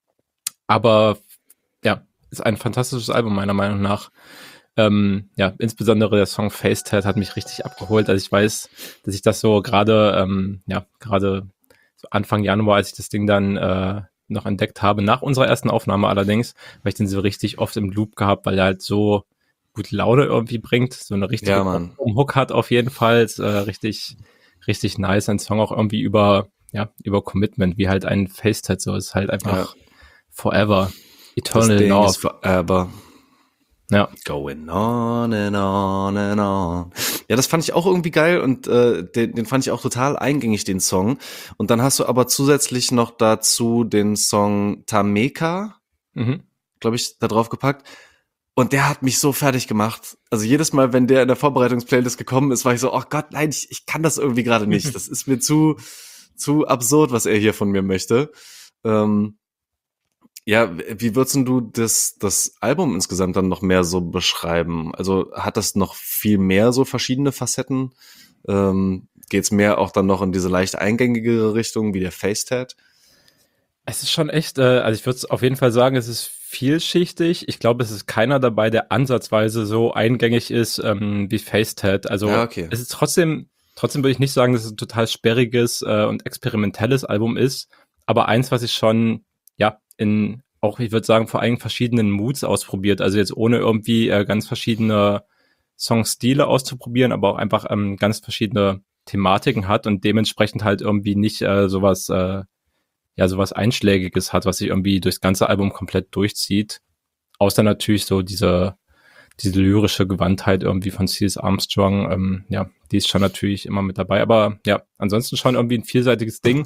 Speaker 4: Aber ja, ist ein fantastisches Album meiner Meinung nach. Ähm, ja, insbesondere der Song Facetat hat mich richtig abgeholt. Also ich weiß, dass ich das so gerade, ähm, ja, gerade so Anfang Januar, als ich das Ding dann äh, noch entdeckt habe, nach unserer ersten Aufnahme allerdings, weil ich den so richtig oft im Loop gehabt, weil er halt so gute Laune irgendwie bringt, so eine richtige
Speaker 3: ja,
Speaker 4: Hook hat auf jeden Fall, ist, äh, richtig, richtig nice. Ein Song auch irgendwie über ja, über Commitment, wie halt ein Facetat so ist halt einfach ja. forever, eternal love.
Speaker 3: Forever.
Speaker 4: Ja.
Speaker 3: Going on and on and on. Ja, das fand ich auch irgendwie geil und äh, den, den fand ich auch total eingängig, den Song. Und dann hast du aber zusätzlich noch dazu den Song Tameka, mhm. glaube ich, da drauf gepackt. Und der hat mich so fertig gemacht. Also jedes Mal, wenn der in der Vorbereitungsplaylist gekommen ist, war ich so, oh Gott, nein, ich, ich kann das irgendwie gerade nicht. Das ist mir zu zu absurd, was er hier von mir möchte. Ähm, ja, wie würdest du das, das Album insgesamt dann noch mehr so beschreiben? Also hat das noch viel mehr so verschiedene Facetten? Ähm, geht's mehr auch dann noch in diese leicht eingängigere Richtung wie der Facetat?
Speaker 4: Es ist schon echt, äh, also ich würde auf jeden Fall sagen, es ist vielschichtig. Ich glaube, es ist keiner dabei, der ansatzweise so eingängig ist ähm, wie Facetat. Also ja, okay. Es ist trotzdem Trotzdem würde ich nicht sagen, dass es ein total sperriges äh, und experimentelles Album ist, aber eins, was ich schon, ja, in auch, ich würde sagen, vor allem verschiedenen Moods ausprobiert, also jetzt ohne irgendwie äh, ganz verschiedene Songstile auszuprobieren, aber auch einfach ähm, ganz verschiedene Thematiken hat und dementsprechend halt irgendwie nicht äh, sowas, äh, ja, sowas Einschlägiges hat, was sich irgendwie durchs ganze Album komplett durchzieht, außer natürlich so diese diese lyrische Gewandtheit irgendwie von C S Armstrong, ähm, ja, die ist schon natürlich immer mit dabei, aber ja, ansonsten schon irgendwie ein vielseitiges Ding,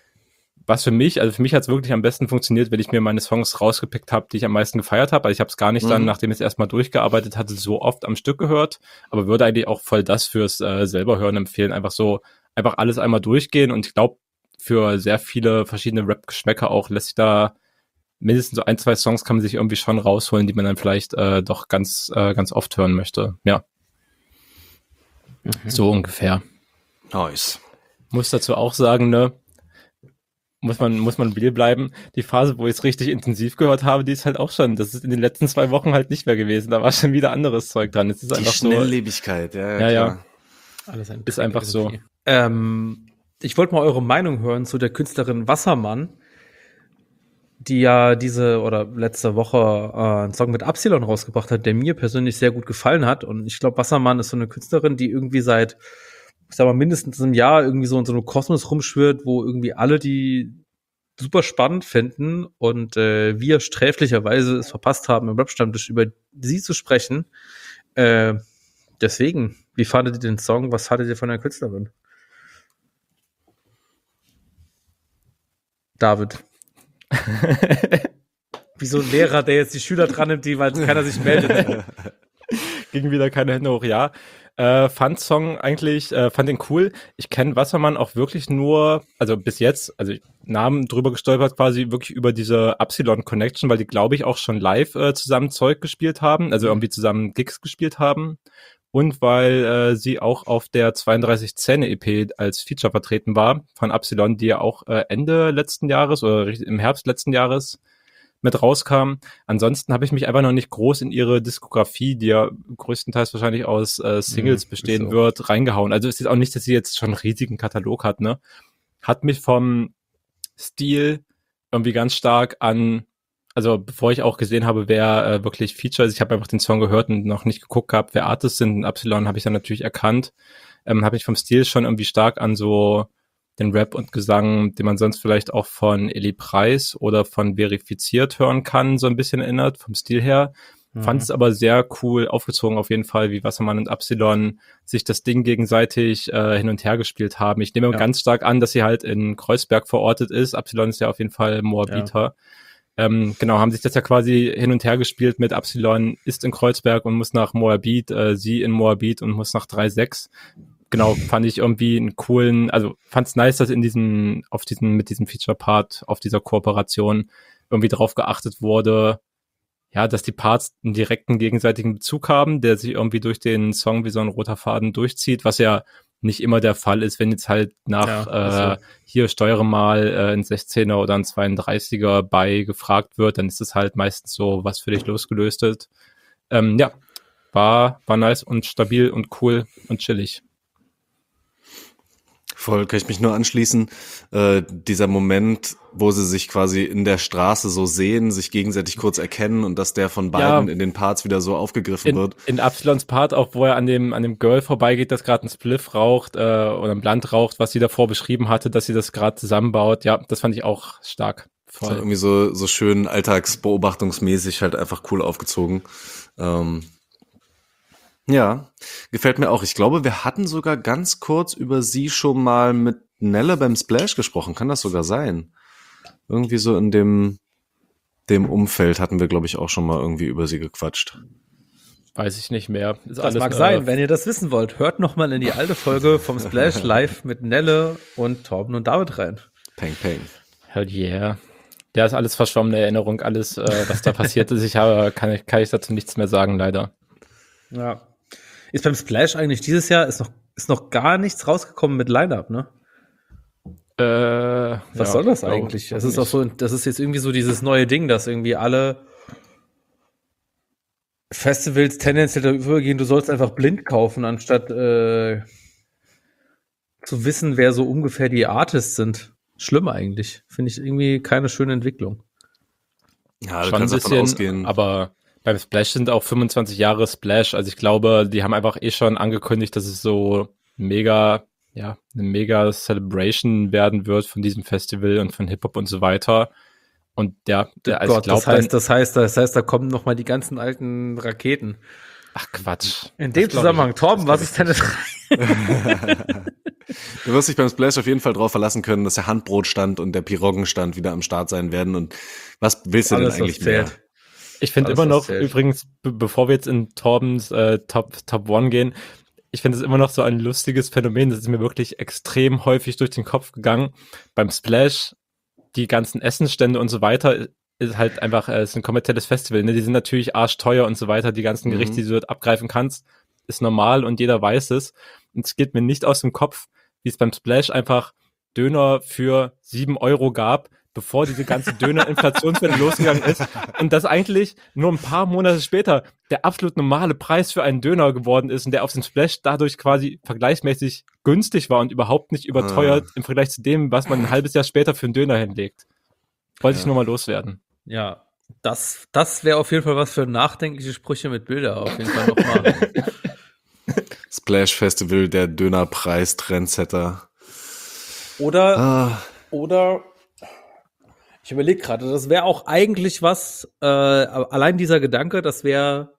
Speaker 4: was für mich, also für mich hat es wirklich am besten funktioniert, wenn ich mir meine Songs rausgepickt habe, die ich am meisten gefeiert habe, also ich habe es gar nicht mhm. dann, nachdem ich es erstmal durchgearbeitet hatte, so oft am Stück gehört, aber würde eigentlich auch voll das fürs äh, selber hören empfehlen, einfach so, einfach alles einmal durchgehen und ich glaube, für sehr viele verschiedene Rap-Geschmäcker auch lässt sich da mindestens so ein, zwei Songs kann man sich irgendwie schon rausholen, die man dann vielleicht äh, doch ganz äh, ganz oft hören möchte. Ja. Mhm. So ungefähr.
Speaker 3: Nice.
Speaker 4: Muss dazu auch sagen, ne, muss man muss man real bleiben. Die Phase, wo ich es richtig intensiv gehört habe, die ist halt auch schon, das ist in den letzten zwei Wochen halt nicht mehr gewesen. Da war schon wieder anderes Zeug dran. Es ist
Speaker 3: die
Speaker 4: einfach
Speaker 3: Schnelllebigkeit,
Speaker 4: so,
Speaker 3: ja,
Speaker 4: ja, ja. Alles ein ist einfach so.
Speaker 2: Ähm, ich wollte mal eure Meinung hören zu der Künstlerin Wassermann, die ja diese oder letzte Woche äh, einen Song mit Absilon rausgebracht hat, der mir persönlich sehr gut gefallen hat. Und ich glaube, Wassermann ist so eine Künstlerin, die irgendwie seit, ich sag mal, mindestens einem Jahr irgendwie so in so einem Kosmos rumschwirrt, wo irgendwie alle die super spannend finden und äh, wir sträflicherweise es verpasst haben, im Rap-Stammtisch über sie zu sprechen. Äh, deswegen, wie fandet ihr den Song? Was hattet ihr von der Künstlerin? David. Wie so ein Lehrer, der jetzt die Schüler dran nimmt, die, weil keiner sich meldet.
Speaker 4: Ging wieder keine Hände hoch, ja. Äh, fand Song eigentlich, äh, fand den cool. Ich kenne Wassermann auch wirklich nur, also bis jetzt, also Namen drüber gestolpert quasi wirklich über diese Upsilon Connection, weil die, glaube ich, auch schon live äh, zusammen Zeug gespielt haben, also irgendwie zusammen Gigs gespielt haben. Und weil äh, sie auch auf der zweiunddreißig Zähne E P als Feature vertreten war von Upsilon, die ja auch äh, Ende letzten Jahres oder im Herbst letzten Jahres mit rauskam. Ansonsten habe ich mich einfach noch nicht groß in ihre Diskografie, die ja größtenteils wahrscheinlich aus äh, Singles mhm, bestehen so. wird, reingehauen. Also es ist auch nicht, dass sie jetzt schon einen riesigen Katalog hat, ne? Hat mich vom Stil irgendwie ganz stark an, also bevor ich auch gesehen habe, wer äh, wirklich Feature ist, ich habe einfach den Song gehört und noch nicht geguckt gehabt, wer Artists sind. In Upsilon habe ich dann natürlich erkannt. Ähm, habe ich vom Stil schon irgendwie stark an so den Rap und Gesang, den man sonst vielleicht auch von Eli Preis oder von Verifiziert hören kann, so ein bisschen erinnert, vom Stil her. Mhm. Fand es aber sehr cool aufgezogen auf jeden Fall, wie Wassermann und Upsilon sich das Ding gegenseitig äh, hin und her gespielt haben. Ich nehme ja. ganz stark an, dass sie halt in Kreuzberg verortet ist. Upsilon ist ja auf jeden Fall Moabiter. Ja. Ähm, genau, haben sich das ja quasi hin und her gespielt mit Upsilon ist in Kreuzberg und muss nach Moabit, äh, sie in Moabit und muss nach drei sechs. Genau, fand ich irgendwie einen coolen, also fand es nice, dass in diesem, auf diesem, mit diesem Feature-Part, auf dieser Kooperation irgendwie darauf geachtet wurde, ja, dass die Parts einen direkten gegenseitigen Bezug haben, der sich irgendwie durch den Song wie so ein roter Faden durchzieht, was ja nicht immer der Fall ist, wenn jetzt halt nach ja, also. äh, hier steuere mal äh, ein sechzehner oder ein zweiunddreißiger bei gefragt wird, dann ist es halt meistens so was für dich losgelöstet. Ähm, ja, war, war nice und stabil und cool und chillig.
Speaker 3: Voll, kann ich mich nur anschließen. Äh, dieser Moment, wo sie sich quasi in der Straße so sehen, sich gegenseitig kurz erkennen und dass der von beiden ja, in den Parts wieder so aufgegriffen
Speaker 4: in,
Speaker 3: wird.
Speaker 4: In Upsilons Part auch, wo er an dem an dem Girl vorbeigeht, das gerade ein Spliff raucht äh, oder ein Blunt raucht, was sie davor beschrieben hatte, dass sie das gerade zusammenbaut. Ja, das fand ich auch stark.
Speaker 3: Voll. Das war irgendwie so so schön alltagsbeobachtungsmäßig halt einfach cool aufgezogen. Ähm, Ja, gefällt mir auch. Ich glaube, wir hatten sogar ganz kurz über sie schon mal mit Nelle beim Splash gesprochen. Kann das sogar sein? Irgendwie so in dem, dem Umfeld hatten wir, glaube ich, auch schon mal irgendwie über sie gequatscht.
Speaker 4: Weiß ich nicht mehr.
Speaker 2: Ist das alles mag sein. Wenn ihr das wissen wollt, hört noch mal in die alte Folge vom Splash live mit Nelle und Torben und David rein.
Speaker 3: Peng, peng.
Speaker 4: Hell yeah. Ja, ist alles verschwommene Erinnerung, alles, äh, was da passiert ist. Ich habe, kann ich, kann ich dazu nichts mehr sagen, leider.
Speaker 2: Ja. Ist beim Splash eigentlich dieses Jahr ist noch, ist noch gar nichts rausgekommen mit Line-Up, ne?
Speaker 4: Äh,
Speaker 2: Was ja, soll das eigentlich? Das ist auch so, das ist jetzt irgendwie so dieses neue Ding, dass irgendwie alle Festivals tendenziell darüber gehen, du sollst einfach blind kaufen, anstatt äh, zu wissen, wer so ungefähr die Artists sind. Schlimm eigentlich. Finde ich irgendwie keine schöne Entwicklung.
Speaker 3: Ja, du Schon kannst ein bisschen, davon ausgehen.
Speaker 4: Aber beim Splash sind auch fünfundzwanzig Jahre Splash. Also ich glaube, die haben einfach eh schon angekündigt, dass es so mega, ja, eine mega Celebration werden wird von diesem Festival und von Hip-Hop und so weiter. Und ja, der, also
Speaker 2: Gott,
Speaker 4: ich glaub,
Speaker 2: das heißt, das heißt, das heißt, da kommen noch mal die ganzen alten Raketen.
Speaker 4: Ach Quatsch.
Speaker 2: In dem Zusammenhang, Torben, was ist deine
Speaker 3: Du wirst dich beim Splash auf jeden Fall drauf verlassen können, dass der Handbrotstand und der Piroggenstand wieder am Start sein werden. Und was willst du
Speaker 2: Alles,
Speaker 3: denn eigentlich mehr?
Speaker 4: Ich finde immer noch, übrigens, be- bevor wir jetzt in Torbens äh, Top Top One gehen, ich finde es immer noch so ein lustiges Phänomen, das ist mir wirklich extrem häufig durch den Kopf gegangen. Beim Splash, die ganzen Essensstände und so weiter, ist halt einfach, es äh, ist ein kommerzielles Festival, ne? Die sind natürlich arschteuer und so weiter, die ganzen Gerichte, mhm. die du dort abgreifen kannst, ist normal und jeder weiß es. Und es geht mir nicht aus dem Kopf, wie es beim Splash einfach Döner für sieben Euro gab, bevor diese ganze Döner-Inflationswelle losgegangen ist und das eigentlich nur ein paar Monate später der absolut normale Preis für einen Döner geworden ist und der auf dem Splash dadurch quasi vergleichsmäßig günstig war und überhaupt nicht überteuert ah. im Vergleich zu dem, was man ein halbes Jahr später für einen Döner hinlegt. Wollte ja. ich nur mal loswerden.
Speaker 2: Ja, das, das wäre auf jeden Fall was für nachdenkliche Sprüche mit Bilder auf jeden Fall nochmal.
Speaker 3: Splash Festival, der Dönerpreis-Trendsetter.
Speaker 2: Oder, ah. oder ich überlege gerade, das wäre auch eigentlich was, äh, allein dieser Gedanke, das wäre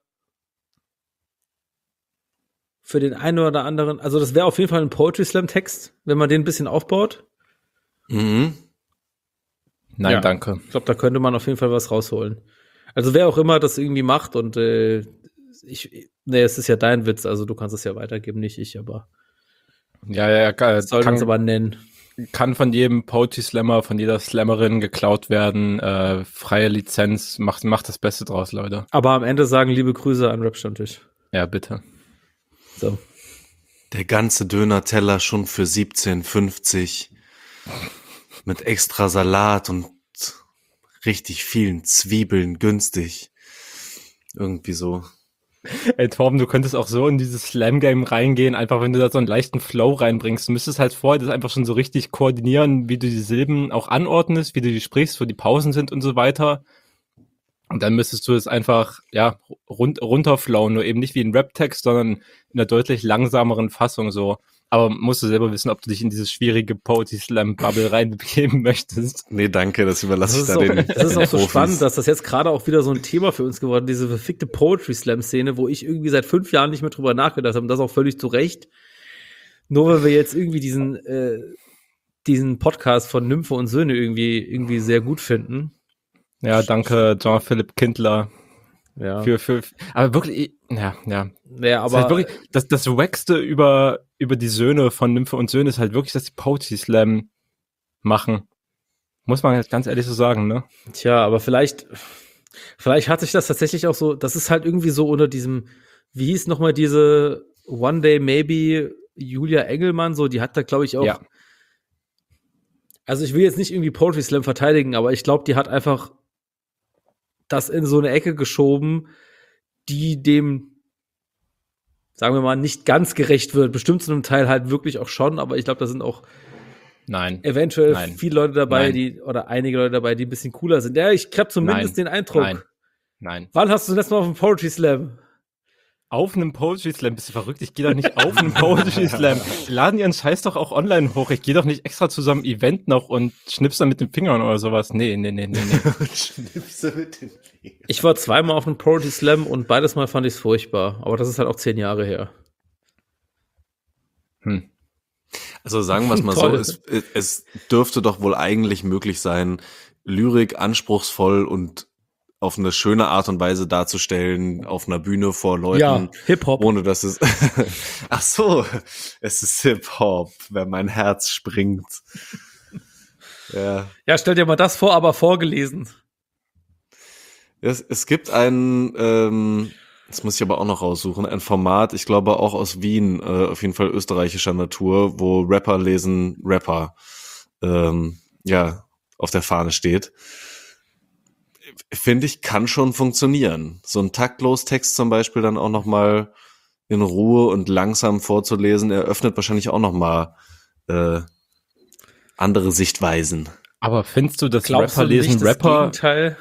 Speaker 2: für den einen oder anderen, also das wäre auf jeden Fall ein Poetry Slam Text, wenn man den ein bisschen aufbaut.
Speaker 3: Mhm.
Speaker 4: Nein, ja, danke.
Speaker 2: Ich glaube, da könnte man auf jeden Fall was rausholen. Also wer auch immer das irgendwie macht und äh, ich, nee, es ist ja dein Witz, also du kannst es ja weitergeben, nicht ich, aber.
Speaker 4: Ja, ja, ja.
Speaker 2: Soll uns aber nennen.
Speaker 4: Kann von jedem Poetry Slammer, von jeder Slammerin geklaut werden. Äh, freie Lizenz, macht, macht das Beste draus, Leute.
Speaker 2: Aber am Ende sagen liebe Grüße an Rap-Stammtisch.
Speaker 4: Ja, bitte.
Speaker 2: So.
Speaker 3: Der ganze Döner-Teller schon für siebzehn fünfzig mit extra Salat und richtig vielen Zwiebeln günstig. Irgendwie so.
Speaker 4: Ey, Torben, du könntest auch so in dieses Slam-Game reingehen, einfach wenn du da so einen leichten Flow reinbringst. Du müsstest halt vorher das einfach schon so richtig koordinieren, wie du die Silben auch anordnest, wie du die sprichst, wo die Pausen sind und so weiter. Und dann müsstest du es einfach, ja, run- runterflowen, nur eben nicht wie ein Rap-Text, sondern in einer deutlich langsameren Fassung so. Aber musst du selber wissen, ob du dich in dieses schwierige Poetry-Slam-Bubble reinbegeben möchtest.
Speaker 3: Nee, danke, das überlasse ich da
Speaker 2: auch,
Speaker 3: den
Speaker 2: Das ist auch so
Speaker 3: Profis.
Speaker 2: spannend, dass das jetzt gerade auch wieder so ein Thema für uns geworden ist, diese verfickte Poetry-Slam-Szene, wo ich irgendwie seit fünf Jahren nicht mehr drüber nachgedacht habe und das auch völlig zu Recht. Nur weil wir jetzt irgendwie diesen, äh, diesen Podcast von Nymphe und Söhne irgendwie, irgendwie sehr gut finden.
Speaker 4: Ja, danke, Jean-Philipp Kindler.
Speaker 2: Ja.
Speaker 4: Für, für, aber wirklich, ja, ja.
Speaker 2: Ja,
Speaker 4: Aber das,
Speaker 2: aber
Speaker 4: heißt wirklich, das, das Wackste über, über die Söhne von Nymphe und Söhne ist halt wirklich, dass die Poetry Slam machen. Muss man jetzt ganz ehrlich so sagen, ne?
Speaker 2: Tja, aber vielleicht, vielleicht hat sich das tatsächlich auch so, das ist halt irgendwie so unter diesem, wie hieß nochmal diese One Day Maybe Julia Engelmann, so, die hat da, glaube ich, auch.
Speaker 4: Ja.
Speaker 2: Also ich will jetzt nicht irgendwie Poetry Slam verteidigen, aber ich glaube, die hat einfach das in so eine Ecke geschoben, die dem, sagen wir mal, nicht ganz gerecht wird. Bestimmt zu einem Teil halt wirklich auch schon, aber ich glaube, da sind auch
Speaker 4: Nein.
Speaker 2: eventuell
Speaker 4: Nein.
Speaker 2: viele Leute dabei,
Speaker 4: Nein.
Speaker 2: die, oder einige Leute dabei, die ein bisschen cooler sind. Ja, ich habe zumindest
Speaker 4: Nein.
Speaker 2: den Eindruck.
Speaker 4: Nein. Nein.
Speaker 2: Wann hast du das letzte Mal auf dem Poetry Slam?
Speaker 4: Auf einem Poetry Slam, bist du verrückt? Ich gehe doch nicht auf einen Poetry Slam. Die laden ihren Scheiß doch auch online hoch. Ich gehe doch nicht extra zu so einem Event noch und schnippst dann mit den Fingern oder sowas. Nee, nee, nee, nee, nee.
Speaker 3: Schnipse mit den Fingern.
Speaker 2: Ich war zweimal auf einem Poetry Slam und beides Mal fand ich es furchtbar. Aber das ist halt auch zehn Jahre her.
Speaker 4: Hm.
Speaker 3: Also sagen wir es mal so,
Speaker 2: Toll.
Speaker 3: es, es dürfte doch wohl eigentlich möglich sein, Lyrik anspruchsvoll und auf eine schöne Art und Weise darzustellen, auf einer Bühne vor Leuten,
Speaker 2: Ja, Hip-Hop.
Speaker 3: ohne dass es, ach so, es ist Hip-Hop, wenn mein Herz springt. Ja.
Speaker 2: Ja, stell dir mal das vor, aber vorgelesen.
Speaker 3: Es, es gibt ein, ähm, das muss ich aber auch noch raussuchen, ein Format, ich glaube auch aus Wien, äh, auf jeden Fall österreichischer Natur, wo Rapper lesen Rapper, ähm, ja, auf der Fahne steht. Finde ich, kann schon funktionieren. So ein taktlos Text zum Beispiel dann auch noch mal in Ruhe und langsam vorzulesen, eröffnet wahrscheinlich auch noch mal äh, andere Sichtweisen.
Speaker 4: Aber findest du, dass
Speaker 2: Glaubst
Speaker 4: Rapper
Speaker 2: du
Speaker 4: lesen
Speaker 2: nicht das
Speaker 4: Rapper?
Speaker 2: Gegenteil?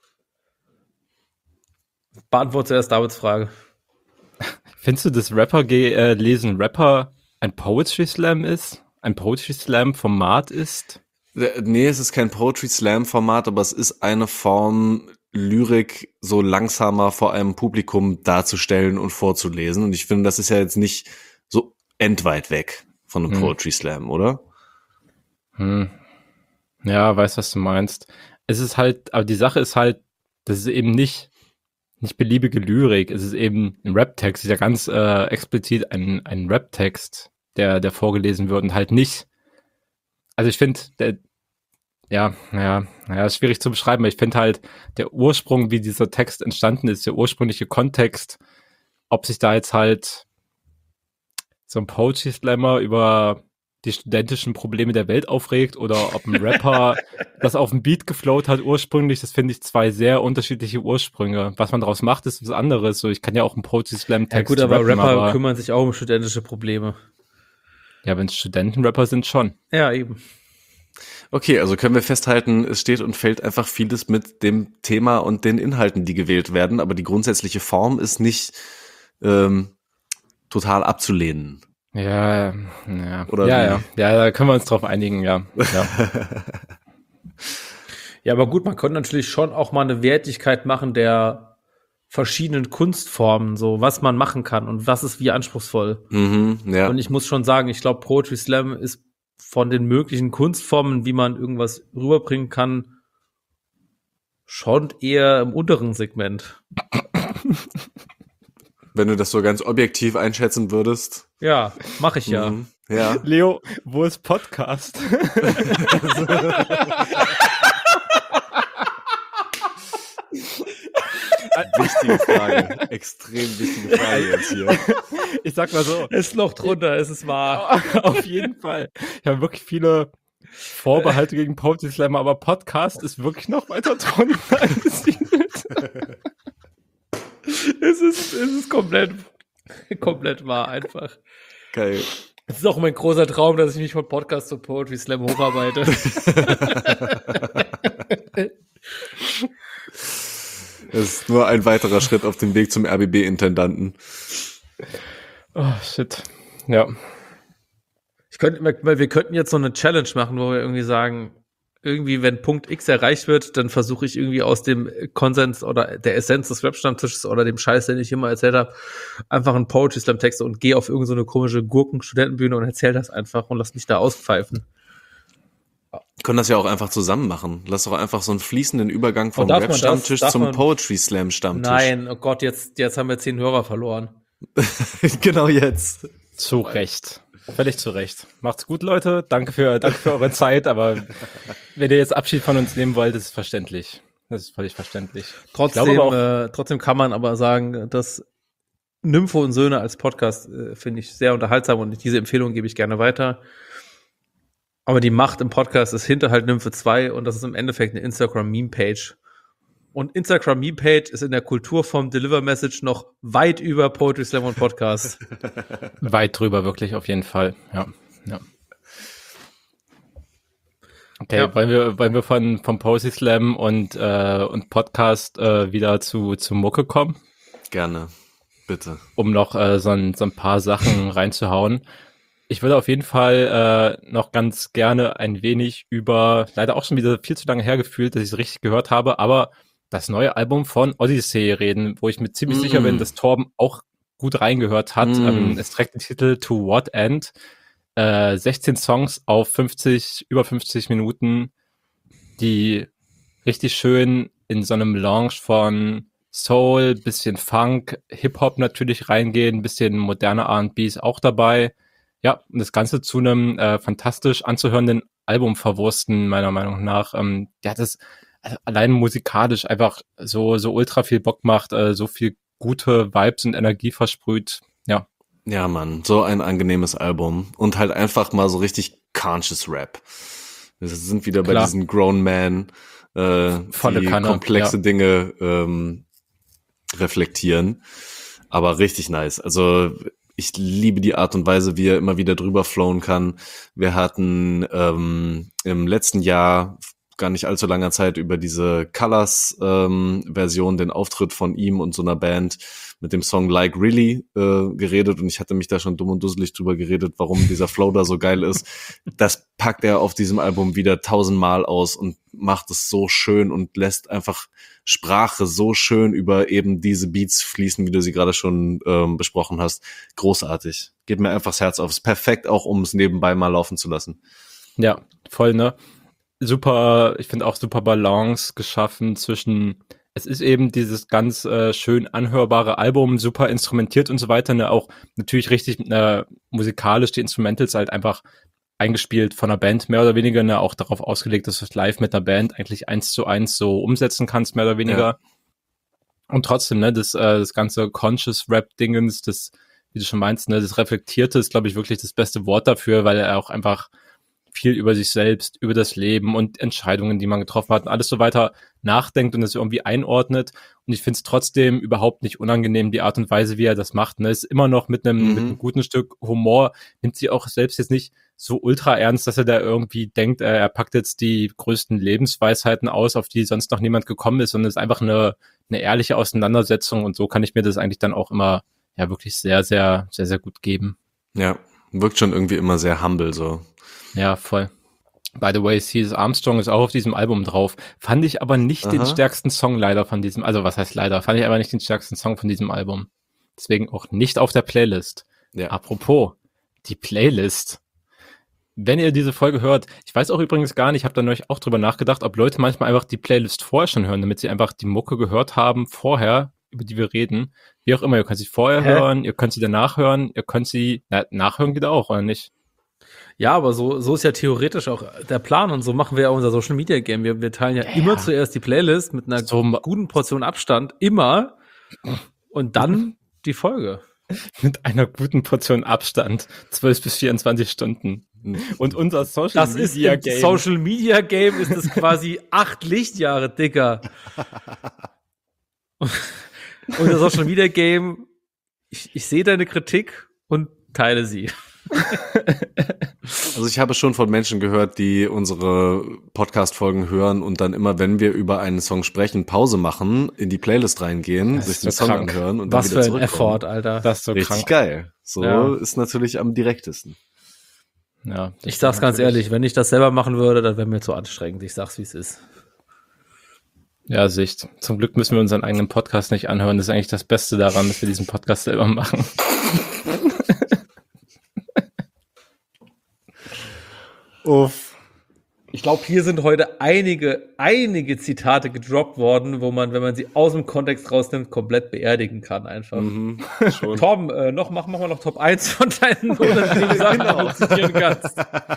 Speaker 2: Beantworte zuerst Davids Frage.
Speaker 4: Findest du, dass Rapper ge- äh, lesen Rapper ein Poetry Slam ist? Ein Poetry Slam Format ist?
Speaker 3: Nee, es ist kein Poetry Slam Format, aber es ist eine Form, Lyrik so langsamer vor einem Publikum darzustellen und vorzulesen. Und ich finde, das ist ja jetzt nicht so endweit weg von einem
Speaker 4: Hm.
Speaker 3: Poetry Slam, oder?
Speaker 4: Hm. Ja, weiß, was du meinst. Es ist halt, aber die Sache ist halt, das ist eben nicht, nicht beliebige Lyrik. Es ist eben ein Rap-Text, ist ja ganz äh, explizit ein, ein Rap-Text, der, der vorgelesen wird und halt nicht. Also ich finde, der, ja, naja, naja, ist schwierig zu beschreiben, aber ich finde halt, der Ursprung, wie dieser Text entstanden ist, der ursprüngliche Kontext, ob sich da jetzt halt so ein Poetry Slammer über die studentischen Probleme der Welt aufregt oder ob ein Rapper das auf dem Beat geflowt hat ursprünglich, das finde ich zwei sehr unterschiedliche Ursprünge. Was man daraus macht, ist was anderes. So, ich kann ja auch einen Poetry Slam Text
Speaker 2: Ja gut, aber
Speaker 4: rappen,
Speaker 2: Rapper
Speaker 4: aber,
Speaker 2: kümmern sich auch um studentische Probleme.
Speaker 4: ja, wenn es Studentenrapper sind, schon.
Speaker 2: Ja, eben.
Speaker 3: Okay, also können wir festhalten, es steht und fällt einfach vieles mit dem Thema und den Inhalten, die gewählt werden, aber die grundsätzliche Form ist nicht ähm, total abzulehnen.
Speaker 4: Ja, ja,
Speaker 3: Oder
Speaker 4: ja,
Speaker 3: wie?
Speaker 4: ja, ja, da können wir uns drauf einigen, ja. ja.
Speaker 2: Ja, aber gut, man könnte natürlich schon auch mal eine Wertigkeit machen der verschiedenen Kunstformen, so was man machen kann und was ist wie anspruchsvoll.
Speaker 3: Mhm, ja.
Speaker 2: Und ich muss schon sagen, ich glaube, Poetry Slam ist von den möglichen Kunstformen, wie man irgendwas rüberbringen kann, schon eher im unteren Segment.
Speaker 3: Wenn du das so ganz objektiv einschätzen würdest.
Speaker 2: Ja, mache ich ja.
Speaker 3: Mhm. Ja.
Speaker 4: Leo, wo ist Podcast?
Speaker 3: Wichtige Frage. Extrem wichtige Frage jetzt hier.
Speaker 4: Ich sag mal so.
Speaker 2: Es ist noch drunter, es ist wahr.
Speaker 4: Auf jeden Fall. Ich habe wirklich viele Vorbehalte gegen Poetry Slam, aber Podcast ist wirklich noch weiter drunter angesiedelt.
Speaker 2: Es ist, es ist komplett, komplett wahr einfach.
Speaker 3: Geil.
Speaker 2: Es ist auch mein großer Traum, dass ich mich von Podcast zu Poetry Slam hocharbeite.
Speaker 3: Das ist nur ein weiterer Schritt auf dem Weg zum R B B-Intendanten.
Speaker 4: Oh, shit. Ja.
Speaker 2: Ich könnte, weil wir könnten jetzt so eine Challenge machen, wo wir irgendwie sagen, irgendwie, wenn Punkt X erreicht wird, dann versuche ich irgendwie aus dem Konsens oder der Essenz des Rap-Stammtisches oder dem Scheiß, den ich immer erzählt habe, einfach einen Poetry-Slam-Text und gehe auf irgendeine so eine komische Gurken-Studentenbühne und erzähle das einfach und lass mich da auspfeifen.
Speaker 3: Wir können das ja auch einfach zusammen machen. Lass doch einfach so einen fließenden Übergang vom
Speaker 2: Oh, darf man
Speaker 3: Rap-Stammtisch
Speaker 2: das? Darf
Speaker 3: zum
Speaker 2: man-
Speaker 3: Poetry-Slam-Stammtisch.
Speaker 2: Nein, oh Gott, jetzt, jetzt haben wir zehn Hörer verloren.
Speaker 3: Genau jetzt.
Speaker 4: Zu Recht. Völlig zu Recht. Macht's gut, Leute. Danke für, danke für eure Zeit, aber wenn ihr jetzt Abschied von uns nehmen wollt, ist es verständlich. Das ist völlig verständlich.
Speaker 2: Trotzdem,
Speaker 4: Ich glaube aber
Speaker 2: äh, trotzdem kann man aber sagen, dass Nympho und Söhne als Podcast äh, finde ich sehr unterhaltsam und diese Empfehlung gebe ich gerne weiter. Aber die Macht im Podcast ist Hinterhalt Nymphe zwei und das ist im Endeffekt eine Instagram-Meme-Page. Und Instagram-Meme-Page ist in der Kultur vom Deliver-Message noch weit über Poetry Slam und Podcast.
Speaker 4: weit drüber, wirklich, auf jeden Fall. Ja, ja. Okay,
Speaker 2: Ja.
Speaker 4: wollen wir, wollen wir von, vom Poetry Slam und, äh, und Podcast äh, wieder zu, zu Mucke kommen,
Speaker 3: Gerne. Bitte.
Speaker 4: um noch äh, so, ein, so ein paar Sachen reinzuhauen. Ich würde auf jeden Fall äh, noch ganz gerne ein wenig über, leider auch schon wieder viel zu lange hergefühlt, dass ich es richtig gehört habe, aber das neue Album von Odyssey reden, wo ich mir ziemlich
Speaker 3: Mm.
Speaker 4: sicher bin, dass Torben auch gut reingehört hat.
Speaker 3: Mm.
Speaker 4: Ähm, es trägt den Titel To What End. Äh, sechzehn Songs auf fünfzig, über fünfzig Minuten, die richtig schön in so einem Melange von Soul, bisschen Funk, Hip-Hop natürlich reingehen, bisschen moderne R and B ist auch dabei. Ja, und das Ganze zu einem äh, fantastisch anzuhörenden Album verwursten, meiner Meinung nach. Ähm, ja, das also allein musikalisch einfach so so ultra viel Bock macht, äh, so viel gute Vibes und Energie versprüht. Ja,
Speaker 3: Ja, Mann, so ein angenehmes Album. Und halt einfach mal so richtig conscious Rap. Wir sind wieder bei
Speaker 4: Klar.
Speaker 3: diesen Grown Man, äh,
Speaker 4: Volle
Speaker 3: die
Speaker 4: Kanne,
Speaker 3: komplexe
Speaker 4: ja.
Speaker 3: Dinge ähm, reflektieren. Aber richtig nice. Also ich liebe die Art und Weise, wie er immer wieder drüber flowen kann. Wir hatten ähm, im letzten Jahr gar nicht allzu langer Zeit über diese Colors-Version, den Auftritt von ihm und so einer Band mit dem Song Like Really äh, geredet und ich hatte mich da schon dumm und dusselig drüber geredet, warum dieser Flow da so geil ist. Das packt er auf diesem Album wieder tausendmal aus und macht es so schön und lässt einfach Sprache so schön über eben diese Beats fließen, wie du sie gerade schon ähm, besprochen hast. Großartig. Geht mir einfach das Herz auf. Ist perfekt auch, um es nebenbei mal laufen zu lassen.
Speaker 4: ja, voll, ne? Super, ich finde auch super Balance geschaffen zwischen, es ist eben dieses ganz äh, schön anhörbare Album, super instrumentiert und so weiter, ne? Auch natürlich richtig äh, musikalisch, die Instrumentals halt einfach eingespielt von einer Band, mehr oder weniger, ne? Auch darauf ausgelegt, dass du es live mit einer Band eigentlich eins zu eins so umsetzen kannst, mehr oder weniger.
Speaker 3: Ja.
Speaker 4: Und trotzdem, ne, das, äh, das ganze Conscious Rap-Dingens, das, wie du schon meinst, ne, das Reflektierte ist, glaube ich, wirklich das beste Wort dafür, weil er auch einfach viel über sich selbst, über das Leben und Entscheidungen, die man getroffen hat und alles so weiter nachdenkt und das irgendwie einordnet. Und ich finde es trotzdem überhaupt nicht unangenehm, die Art und Weise, wie er das macht. Ne? Ist immer noch mit einem,
Speaker 3: Mhm.
Speaker 4: mit einem guten Stück Humor, nimmt sie auch selbst jetzt nicht so ultra ernst, dass er da irgendwie denkt, äh, er packt jetzt die größten Lebensweisheiten aus, auf die sonst noch niemand gekommen ist, sondern es ist einfach eine, eine ehrliche Auseinandersetzung und so kann ich mir das eigentlich dann auch immer ja wirklich sehr, sehr, sehr, sehr gut geben.
Speaker 3: Ja, wirkt schon irgendwie immer sehr humble so.
Speaker 4: Ja, voll. By the way, Louis Armstrong ist auch auf diesem Album drauf. Fand ich aber nicht den
Speaker 3: Aha.
Speaker 4: stärksten Song leider von diesem, also was heißt leider, fand ich aber nicht den stärksten Song von diesem Album. Deswegen auch nicht auf der Playlist.
Speaker 3: Ja.
Speaker 4: Apropos, die Playlist. Wenn ihr diese Folge hört, ich weiß auch übrigens gar nicht, ich habe da neulich auch drüber nachgedacht, ob Leute manchmal einfach die Playlist vorher schon hören, damit sie einfach die Mucke gehört haben vorher, über die wir reden. Wie auch immer, ihr könnt sie vorher Hä? hören, ihr könnt sie danach hören, ihr könnt sie, na, nachhören geht auch, oder nicht?
Speaker 2: Ja, aber so, so ist ja theoretisch auch der Plan und so machen wir ja unser Social Media Game. Wir, wir teilen ja, ja immer zuerst die Playlist mit einer so guten Portion Abstand, immer, und dann die Folge.
Speaker 4: Mit einer guten Portion Abstand, zwölf bis vierundzwanzig Stunden. Und unser Social
Speaker 2: das
Speaker 4: Media
Speaker 2: ist
Speaker 4: Game.
Speaker 2: Social Media Game ist es quasi acht Lichtjahre dicker. Unser Social Media Game, ich, ich sehe deine Kritik und teile sie.
Speaker 3: Also ich habe schon von Menschen gehört, die unsere Podcast-Folgen hören und dann immer, wenn wir über einen Song sprechen, Pause machen, in die Playlist reingehen, sich den Song krank. anhören und
Speaker 2: Was
Speaker 3: dann wieder
Speaker 2: zurückkommen. Was für ein Effort, Alter.
Speaker 4: Das ist so
Speaker 3: Richtig
Speaker 4: krank.
Speaker 3: geil. So ja. ist natürlich am direktesten.
Speaker 4: Ja,
Speaker 2: ich sag's ganz ehrlich, wenn ich das selber machen würde, dann wäre mir zu anstrengend. Ich sag's, wie es ist.
Speaker 4: Ja, Sicht. Zum Glück müssen wir unseren eigenen Podcast nicht anhören. Das ist eigentlich das Beste daran, dass wir diesen Podcast selber machen.
Speaker 2: Uff. Ich glaube, hier sind heute einige, einige Zitate gedroppt worden, wo man, wenn man sie aus dem Kontext rausnimmt, komplett beerdigen kann einfach. Mhm, schon. Tom, äh, noch, mach, mach mal noch Top eins von deinen hundertsieben Sachen, die du zitieren kannst.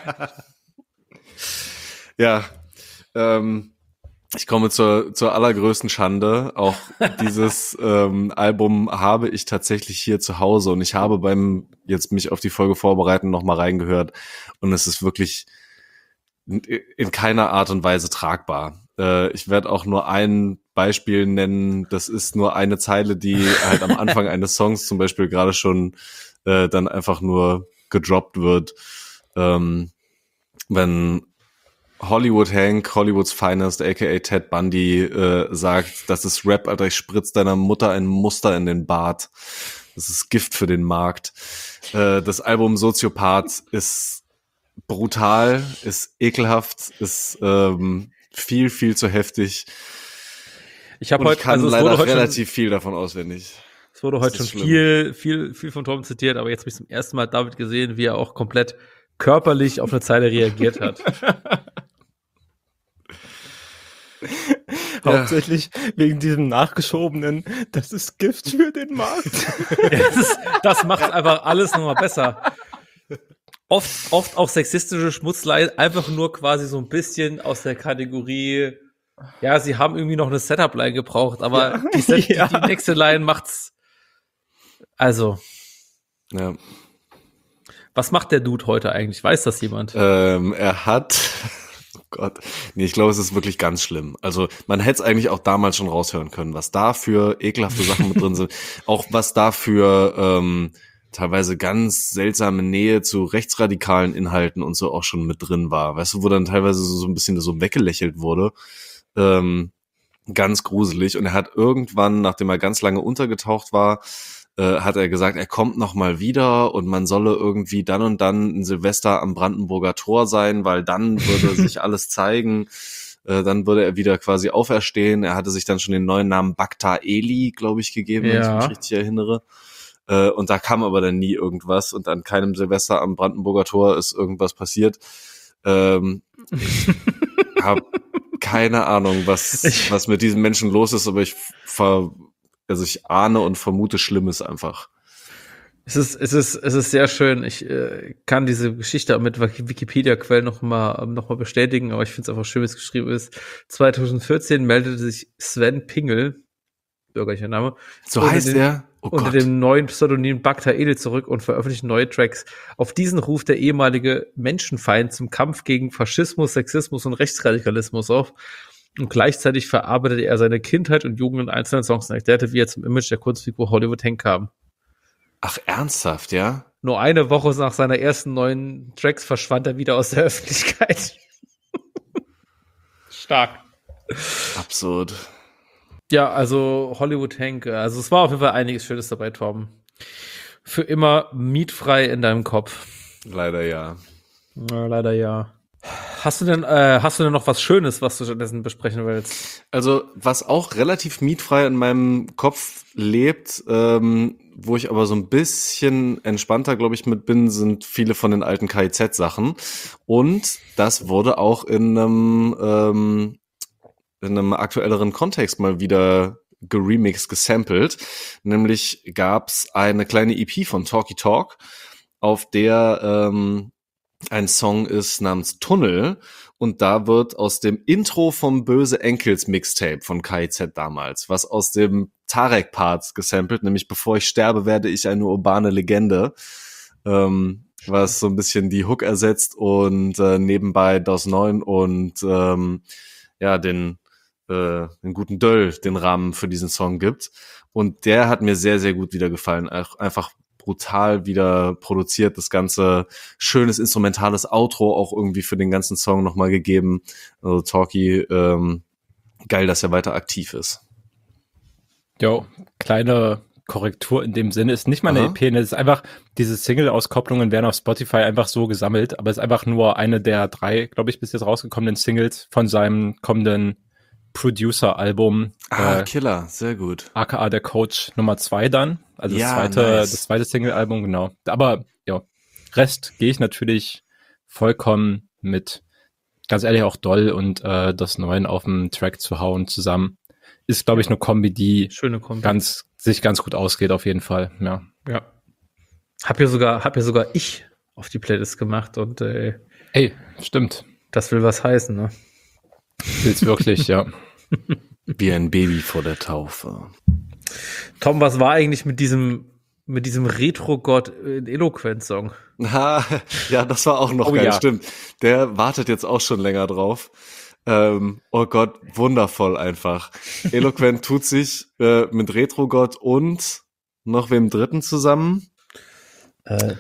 Speaker 3: Ja, ähm, ich komme zur, zur allergrößten Schande. Auch dieses ähm, Album habe ich tatsächlich hier zu Hause und ich habe beim jetzt mich auf die Folge vorbereiten noch mal reingehört und es ist wirklich in keiner Art und Weise tragbar. Äh, ich werde auch nur ein Beispiel nennen. Das ist nur eine Zeile, die halt am Anfang eines Songs zum Beispiel gerade schon äh, dann einfach nur gedroppt wird. Ähm, wenn Hollywood Hank, Hollywoods Finest, aka Ted Bundy, äh, sagt, das ist Rap, Alter, ich spritz deiner Mutter ein Muster in den Bart. Das ist Gift für den Markt. Äh, das Album Soziopath ist brutal, ist ekelhaft, ist ähm, viel, viel zu heftig.
Speaker 2: Ich habe heute
Speaker 3: kann
Speaker 2: also
Speaker 3: leider heute relativ schon, viel davon auswendig.
Speaker 2: Es wurde heute schon schlimm. viel, viel, viel von Tom zitiert, aber jetzt habe ich zum ersten Mal David gesehen, wie er auch komplett körperlich auf eine Zeile reagiert hat.
Speaker 4: Hauptsächlich ja. wegen diesem nachgeschobenen, das ist Gift für den Markt.
Speaker 2: das das macht einfach alles nochmal besser. Oft, oft auch sexistische Schmutzlein, einfach nur quasi so ein bisschen aus der Kategorie, ja, sie haben irgendwie noch eine Setup-Line gebraucht, aber ja. die, Set, ja. die, die nächste Line macht's, also.
Speaker 3: Ja.
Speaker 2: Was macht der Dude heute eigentlich? Weiß das jemand?
Speaker 3: Ähm, er hat, oh Gott, nee, ich glaube, es ist wirklich ganz schlimm. Also man hätte es eigentlich auch damals schon raushören können, was da für ekelhafte Sachen mit drin sind, auch was da für ähm, teilweise ganz seltsame Nähe zu rechtsradikalen Inhalten und so auch schon mit drin war. Weißt du, wo dann teilweise so, so ein bisschen so weggelächelt wurde. Ähm, ganz gruselig. Und er hat irgendwann, nachdem er ganz lange untergetaucht war, äh, hat er gesagt, er kommt noch mal wieder und man solle irgendwie dann und dann ein Silvester am Brandenburger Tor sein, weil dann würde sich alles zeigen. Äh, dann würde er wieder quasi auferstehen. Er hatte sich dann schon den neuen Namen Bakta Eli, glaube ich, gegeben,
Speaker 2: ja.
Speaker 3: wenn ich mich richtig erinnere. Äh, und da kam aber dann nie irgendwas und an keinem Silvester am Brandenburger Tor ist irgendwas passiert. Ähm, ich habe keine Ahnung, was was mit diesen Menschen los ist, aber ich ver, also ich ahne und vermute Schlimmes einfach.
Speaker 2: Es ist es ist es ist sehr schön. Ich äh, kann diese Geschichte mit Wikipedia-Quellen noch mal noch mal bestätigen, aber ich finde es einfach schön, wie es geschrieben ist. zwanzig vierzehn meldete sich Sven Pingel, bürgerlicher Name,
Speaker 3: so heißt den, er. Oh
Speaker 2: unter
Speaker 3: Gott.
Speaker 2: dem neuen Pseudonym Bakta Eli zurück und veröffentlicht neue Tracks. Auf diesen ruft der ehemalige Menschenfeind zum Kampf gegen Faschismus, Sexismus und Rechtsradikalismus auf. Und gleichzeitig verarbeitete er seine Kindheit und Jugend in einzelnen Songs und erklärte, wie er zum Image der Kunstfigur Hollywood Hank kam.
Speaker 3: Ach, ernsthaft, ja?
Speaker 2: Nur eine Woche nach seiner ersten neuen Tracks verschwand er wieder aus der Öffentlichkeit. Stark.
Speaker 3: Absurd.
Speaker 2: Ja, also Hollywood Hank, also es war auf jeden Fall einiges Schönes dabei, Tom. Für immer mietfrei in deinem Kopf.
Speaker 3: Leider ja.
Speaker 2: Ja, leider ja. Hast du denn, äh, hast du denn noch was Schönes, was du stattdessen besprechen willst?
Speaker 3: Also, was auch relativ mietfrei in meinem Kopf lebt, ähm, wo ich aber so ein bisschen entspannter, glaube ich, mit bin, sind viele von den alten K I Z-Sachen. Und das wurde auch in einem, ähm, in einem aktuelleren Kontext mal wieder geremixed, gesampelt. Nämlich gab's eine kleine E P von Talky Talk, auf der ähm, ein Song ist namens Tunnel, und da wird aus dem Intro vom Böse Enkels Mixtape von K I Z damals, was aus dem Tarek-Part gesampelt, nämlich bevor ich sterbe, werde ich eine urbane Legende, ähm, was so ein bisschen die Hook ersetzt und äh, nebenbei DOS neun und ähm, ja, den, äh, den guten Döll den Rahmen für diesen Song gibt. Und der hat mir sehr, sehr gut wieder gefallen. Einfach brutal wieder produziert, das ganze schönes instrumentales Outro auch irgendwie für den ganzen Song nochmal gegeben. Also Talky, ähm, geil, dass er weiter aktiv ist.
Speaker 4: Jo, kleine Korrektur in dem Sinne, ist nicht mal eine Aha. E P, es ist einfach, diese Single-Auskopplungen werden auf Spotify einfach so gesammelt, aber es ist einfach nur eine der drei, glaube ich, bis jetzt rausgekommenen Singles von seinem kommenden Producer-Album.
Speaker 3: Ah,
Speaker 4: äh,
Speaker 3: Killer, sehr gut.
Speaker 4: aka der Coach Nummer zwei dann, also
Speaker 3: ja,
Speaker 4: das zweite,
Speaker 3: nice.
Speaker 4: das zweite Single-Album, genau. Aber ja, Rest gehe ich natürlich vollkommen mit, ganz ehrlich auch Doll und äh, das Neuen auf dem Track zu hauen zusammen. Ist, glaube ich, eine Kombi, die
Speaker 2: Schöne Kombi.
Speaker 4: ganz sich ganz gut ausgeht, auf jeden Fall. Ja.
Speaker 2: Ja. Hab ja sogar, hab ja sogar ich auf die Playlist gemacht und äh,
Speaker 4: Ey, stimmt.
Speaker 2: Das will was heißen, ne?
Speaker 4: Will's wirklich, ja.
Speaker 3: Wie ein Baby vor der Taufe.
Speaker 2: Tom, was war eigentlich mit diesem mit diesem Retro-Gott Eloquent-Song?
Speaker 3: Ja, das war auch noch
Speaker 4: oh,
Speaker 3: geil,
Speaker 4: ja.
Speaker 3: stimmt. Der wartet jetzt auch schon länger drauf. Ähm, oh Gott, wundervoll einfach. Eloquent tut sich äh, mit Retro-Gott und noch wem Dritten zusammen.
Speaker 2: Äh,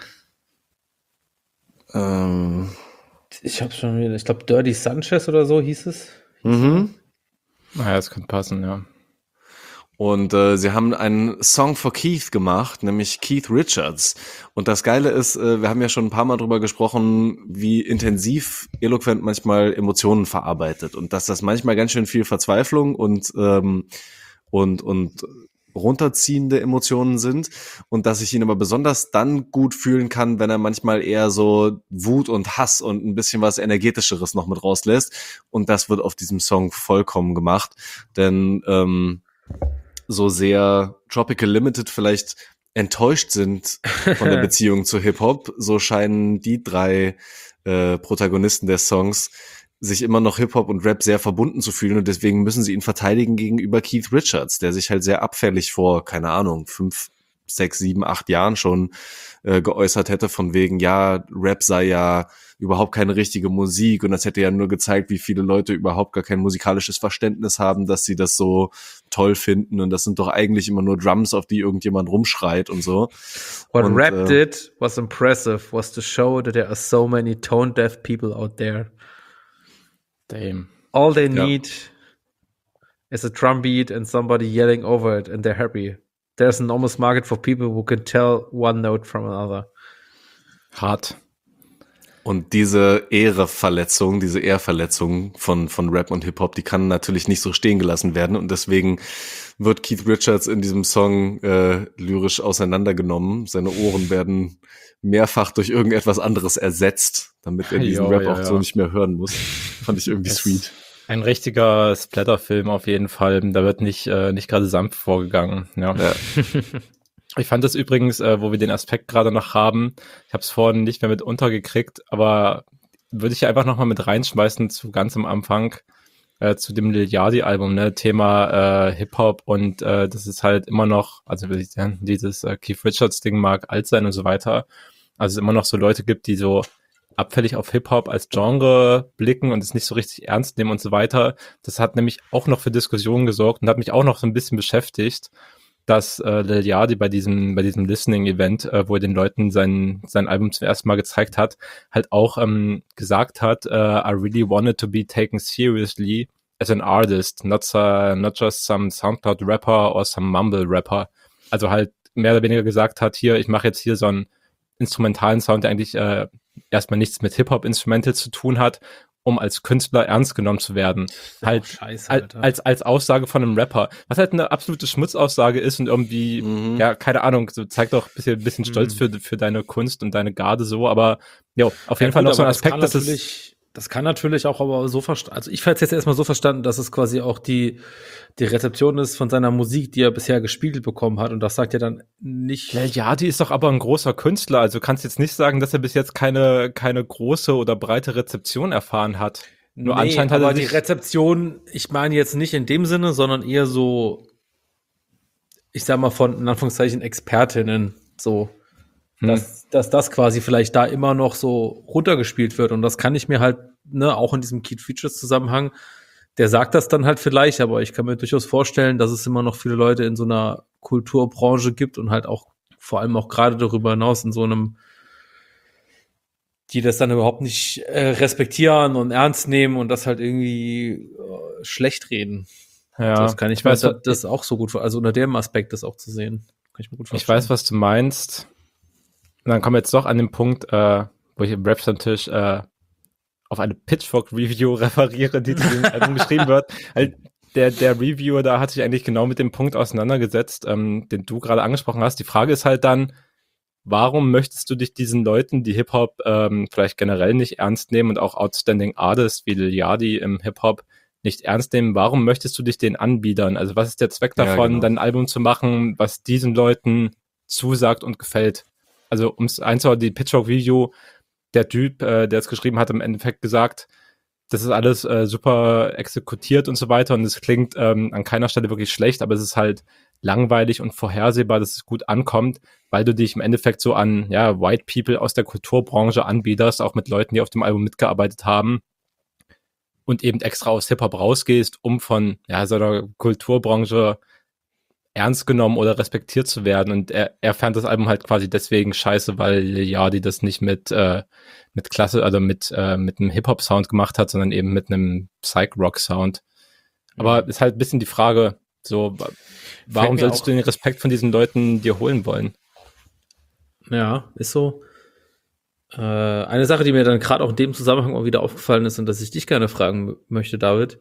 Speaker 3: ähm,
Speaker 2: ich hab's schon wieder, ich glaube Dirty Sanchez oder so hieß es.
Speaker 3: Mhm.
Speaker 4: Naja, das könnte passen, ja.
Speaker 3: Und äh, sie haben einen Song für Keith gemacht, nämlich Keith Richards. Und das Geile ist, äh, wir haben ja schon ein paar Mal drüber gesprochen, wie intensiv Eloquent manchmal Emotionen verarbeitet und dass das manchmal ganz schön viel Verzweiflung und ähm, und und runterziehende Emotionen sind und dass ich ihn aber besonders dann gut fühlen kann, wenn er manchmal eher so Wut und Hass und ein bisschen was Energetischeres noch mit rauslässt. Und das wird auf diesem Song vollkommen gemacht, denn ähm, so sehr Tropical Limited vielleicht enttäuscht sind von der Beziehung zu Hip-Hop, so scheinen die drei äh, Protagonisten des Songs sich immer noch Hip-Hop und Rap sehr verbunden zu fühlen und deswegen müssen sie ihn verteidigen gegenüber Keith Richards, der sich halt sehr abfällig vor, keine Ahnung, fünf, sechs, sieben, acht Jahren schon äh, geäußert hätte von wegen, ja, Rap sei ja überhaupt keine richtige Musik und das hätte ja nur gezeigt, wie viele Leute überhaupt gar kein musikalisches Verständnis haben, dass sie das so toll finden und das sind doch eigentlich immer nur Drums, auf die irgendjemand rumschreit und so.
Speaker 2: What
Speaker 3: und,
Speaker 2: Rap
Speaker 3: äh,
Speaker 2: did was impressive was to show that there are so many tone-deaf people out there.
Speaker 4: Damn.
Speaker 2: All they
Speaker 3: Ja.
Speaker 2: need is a drum beat and somebody yelling over it and they're happy. There's an enormous market for people who can tell one note from another.
Speaker 4: Hart.
Speaker 3: Und diese Ehreverletzung, diese Ehrverletzung von von Rap und Hip-Hop, die kann natürlich nicht so stehen gelassen werden und deswegen wird Keith Richards in diesem Song äh, lyrisch auseinandergenommen. Seine Ohren werden mehrfach durch irgendetwas anderes ersetzt, damit er diesen
Speaker 4: Jo,
Speaker 3: Rap
Speaker 4: ja,
Speaker 3: auch
Speaker 4: ja.
Speaker 3: so nicht mehr hören muss. Fand ich irgendwie
Speaker 4: Es-
Speaker 3: sweet.
Speaker 4: Ein richtiger Splatterfilm auf jeden Fall. Da wird nicht äh, nicht gerade sanft vorgegangen. Ja.
Speaker 3: Ja.
Speaker 4: Ich fand das übrigens, äh, wo wir den Aspekt gerade noch haben, ich habe es vorhin nicht mehr mit untergekriegt, aber würde ich einfach nochmal mit reinschmeißen zu ganz am Anfang, äh, zu dem Lil Yachty-Album, ne, Thema äh, Hip-Hop und äh, das ist halt immer noch, also will ich sagen, dieses äh, Keith Richards-Ding mag alt sein und so weiter, also es immer noch so Leute gibt, die so abfällig auf Hip-Hop als Genre blicken und es nicht so richtig ernst nehmen und so weiter. Das hat nämlich auch noch für Diskussionen gesorgt und hat mich auch noch so ein bisschen beschäftigt, dass äh, Lil Yachty bei diesem bei diesem Listening-Event, äh, wo er den Leuten sein sein Album zum ersten Mal gezeigt hat, halt auch ähm, gesagt hat, äh, I really wanted to be taken seriously as an artist, not uh, not just some Soundcloud-Rapper or some Mumble-Rapper. Also halt mehr oder weniger gesagt hat, hier, ich mache jetzt hier so einen instrumentalen Sound, der eigentlich äh, erstmal nichts mit Hip-Hop-Instrumental zu tun hat, um als Künstler ernst genommen zu werden. Halt
Speaker 2: scheiße,
Speaker 4: al-
Speaker 2: Alter.
Speaker 4: als als Aussage von einem Rapper. Was halt eine absolute Schmutzaussage ist und irgendwie,
Speaker 3: Mhm.
Speaker 4: ja, keine Ahnung, so zeigt doch ein bisschen, bisschen Stolz
Speaker 2: Mhm.
Speaker 4: für, für deine Kunst und deine Garde so, aber ja, auf jeden
Speaker 2: Ja,
Speaker 4: Fall
Speaker 2: gut,
Speaker 4: noch so ein
Speaker 2: aber das
Speaker 4: Aspekt,
Speaker 2: kann
Speaker 4: dass es,
Speaker 2: natürlich, Das kann natürlich auch aber so verstanden, also ich hätte es jetzt erstmal so verstanden, dass es quasi auch die, die Rezeption ist von seiner Musik, die er bisher gespiegelt bekommen hat und das sagt ja dann nicht.
Speaker 4: Ja, ja, die ist doch aber ein großer Künstler, also kannst jetzt nicht sagen, dass er bis jetzt keine, keine große oder breite Rezeption erfahren hat. Nur
Speaker 2: nee,
Speaker 4: anscheinend hat er
Speaker 2: aber die Rezeption, ich meine jetzt nicht in dem Sinne, sondern eher so, ich sag mal von, in Anführungszeichen, Expertinnen, so. Hm. Dass, dass das quasi vielleicht da immer noch so runtergespielt wird. Und das kann ich mir halt, ne, auch in diesem Keith Richards-Zusammenhang, der sagt das dann halt vielleicht, aber ich kann mir durchaus vorstellen, dass es immer noch viele Leute in so einer Kulturbranche gibt und halt auch vor allem auch gerade darüber hinaus in so einem, die das dann überhaupt nicht äh, respektieren und ernst nehmen und das halt irgendwie äh, schlecht reden.
Speaker 4: Ja,
Speaker 2: das kann ich, ich mir weiß, das, das auch so gut, also unter dem Aspekt das auch zu sehen. Kann ich mir gut vorstellen.
Speaker 4: Ich weiß, was du meinst. Und dann kommen wir jetzt doch an den Punkt, äh, wo ich im Rap-Tisch äh, auf eine Pitchfork-Review referiere, die zu dem Album geschrieben wird. Also der, der Reviewer da hat sich eigentlich genau mit dem Punkt auseinandergesetzt, ähm, den du gerade angesprochen hast. Die Frage ist halt dann, warum möchtest du dich diesen Leuten, die Hip-Hop ähm, vielleicht generell nicht ernst nehmen und auch Outstanding Artists wie Lil Yachty im Hip-Hop nicht ernst nehmen, warum möchtest du dich denen anbiedern? Also was ist der Zweck davon, ja, genau. dann ein Album zu machen, was diesen Leuten zusagt und gefällt? Also um es einzuordnen, die Pitchfork-Review, der Typ, äh, der es geschrieben hat, im Endeffekt gesagt, das ist alles äh, super exekutiert und so weiter und es klingt ähm, an keiner Stelle wirklich schlecht, aber es ist halt langweilig und vorhersehbar, dass es gut ankommt, weil du dich im Endeffekt so an ja White People aus der Kulturbranche anbiederst, auch mit Leuten, die auf dem Album mitgearbeitet haben und eben extra aus Hip-Hop rausgehst, um von ja so einer Kulturbranche ernst genommen oder respektiert zu werden. Und er, er fand das Album halt quasi deswegen scheiße, weil ja, die das nicht mit äh, mit Klasse, also mit äh, mit einem Hip-Hop-Sound gemacht hat, sondern eben mit einem Psych-Rock-Sound. Aber mhm. ist halt ein bisschen die Frage, so, warum solltest du den Respekt von diesen Leuten dir holen wollen?
Speaker 2: Ja, ist so. Äh, eine Sache, die mir dann gerade auch in dem Zusammenhang auch wieder aufgefallen ist und dass ich dich gerne fragen m- möchte, David.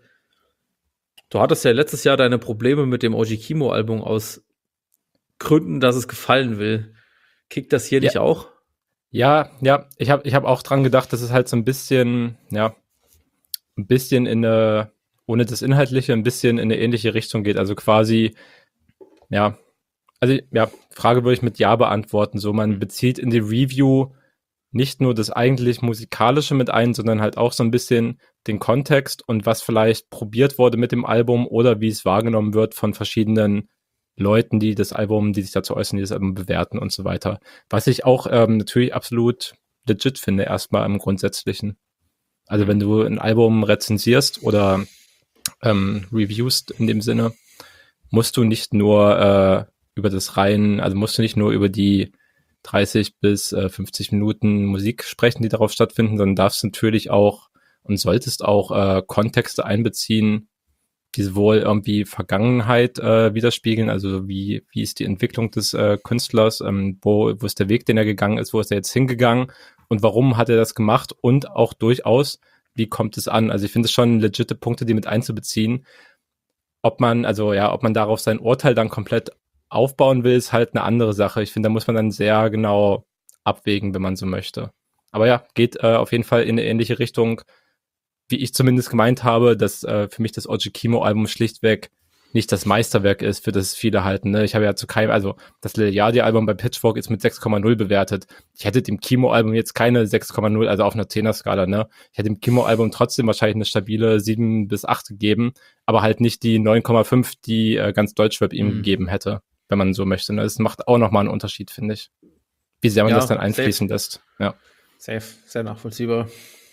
Speaker 2: Du hattest ja letztes Jahr deine Probleme mit dem O G Kimo-Album aus Gründen, dass es gefallen will. Kickt das hier ja. nicht auch?
Speaker 4: Ja, ja. Ich habe ich hab auch dran gedacht, dass es halt so ein bisschen, ja, ein bisschen in eine, ohne das Inhaltliche, ein bisschen in eine ähnliche Richtung geht. Also quasi, ja, also ja, Frage würde ich mit Ja beantworten. So, man bezieht in die Review nicht nur das eigentlich Musikalische mit ein, sondern halt auch so ein bisschen den Kontext und was vielleicht probiert wurde mit dem Album oder wie es wahrgenommen wird von verschiedenen Leuten, die das Album, die sich dazu äußern, die das Album bewerten und so weiter. Was ich auch ähm, natürlich absolut legit finde, erstmal im Grundsätzlichen. Also wenn du ein Album rezensierst oder ähm, reviewst in dem Sinne, musst du nicht nur äh, über das rein, also musst du nicht nur über die dreißig bis fünfzig Minuten Musik sprechen, die darauf stattfinden, sondern darfst natürlich auch und solltest auch äh, Kontexte einbeziehen, die sowohl irgendwie Vergangenheit äh, widerspiegeln, also wie wie ist die Entwicklung des äh, Künstlers, ähm, wo wo ist der Weg, den er gegangen ist, wo ist er jetzt hingegangen und warum hat er das gemacht und auch durchaus, wie kommt es an? Also ich finde es schon legitime Punkte, die mit einzubeziehen. Ob man, also ja, ob man darauf sein Urteil dann komplett aufbauen will, ist halt eine andere Sache. Ich finde, da muss man dann sehr genau abwägen, wenn man so möchte. Aber ja, geht äh, auf jeden Fall in eine ähnliche Richtung, wie ich zumindest gemeint habe, dass äh, für mich das O G Kimo-Album schlichtweg nicht das Meisterwerk ist, für das viele halten. Ne? Ich habe ja zu keinem, also das Lil Yachty-Album bei Pitchfork ist mit sechs Komma null bewertet. Ich hätte dem Kimo-Album jetzt keine sechs Komma null, also auf einer Zehner-Skala, ne? Ich hätte dem Kimo-Album trotzdem wahrscheinlich eine stabile sieben bis acht gegeben, aber halt nicht die neun Komma fünf, die äh, ganz Deutschrap ihm mhm. gegeben hätte, wenn man so möchte. Ne? Das macht auch nochmal einen Unterschied, finde ich. Wie sehr man ja, das dann einfließen safe. lässt. Ja.
Speaker 2: Safe, sehr nachvollziehbar.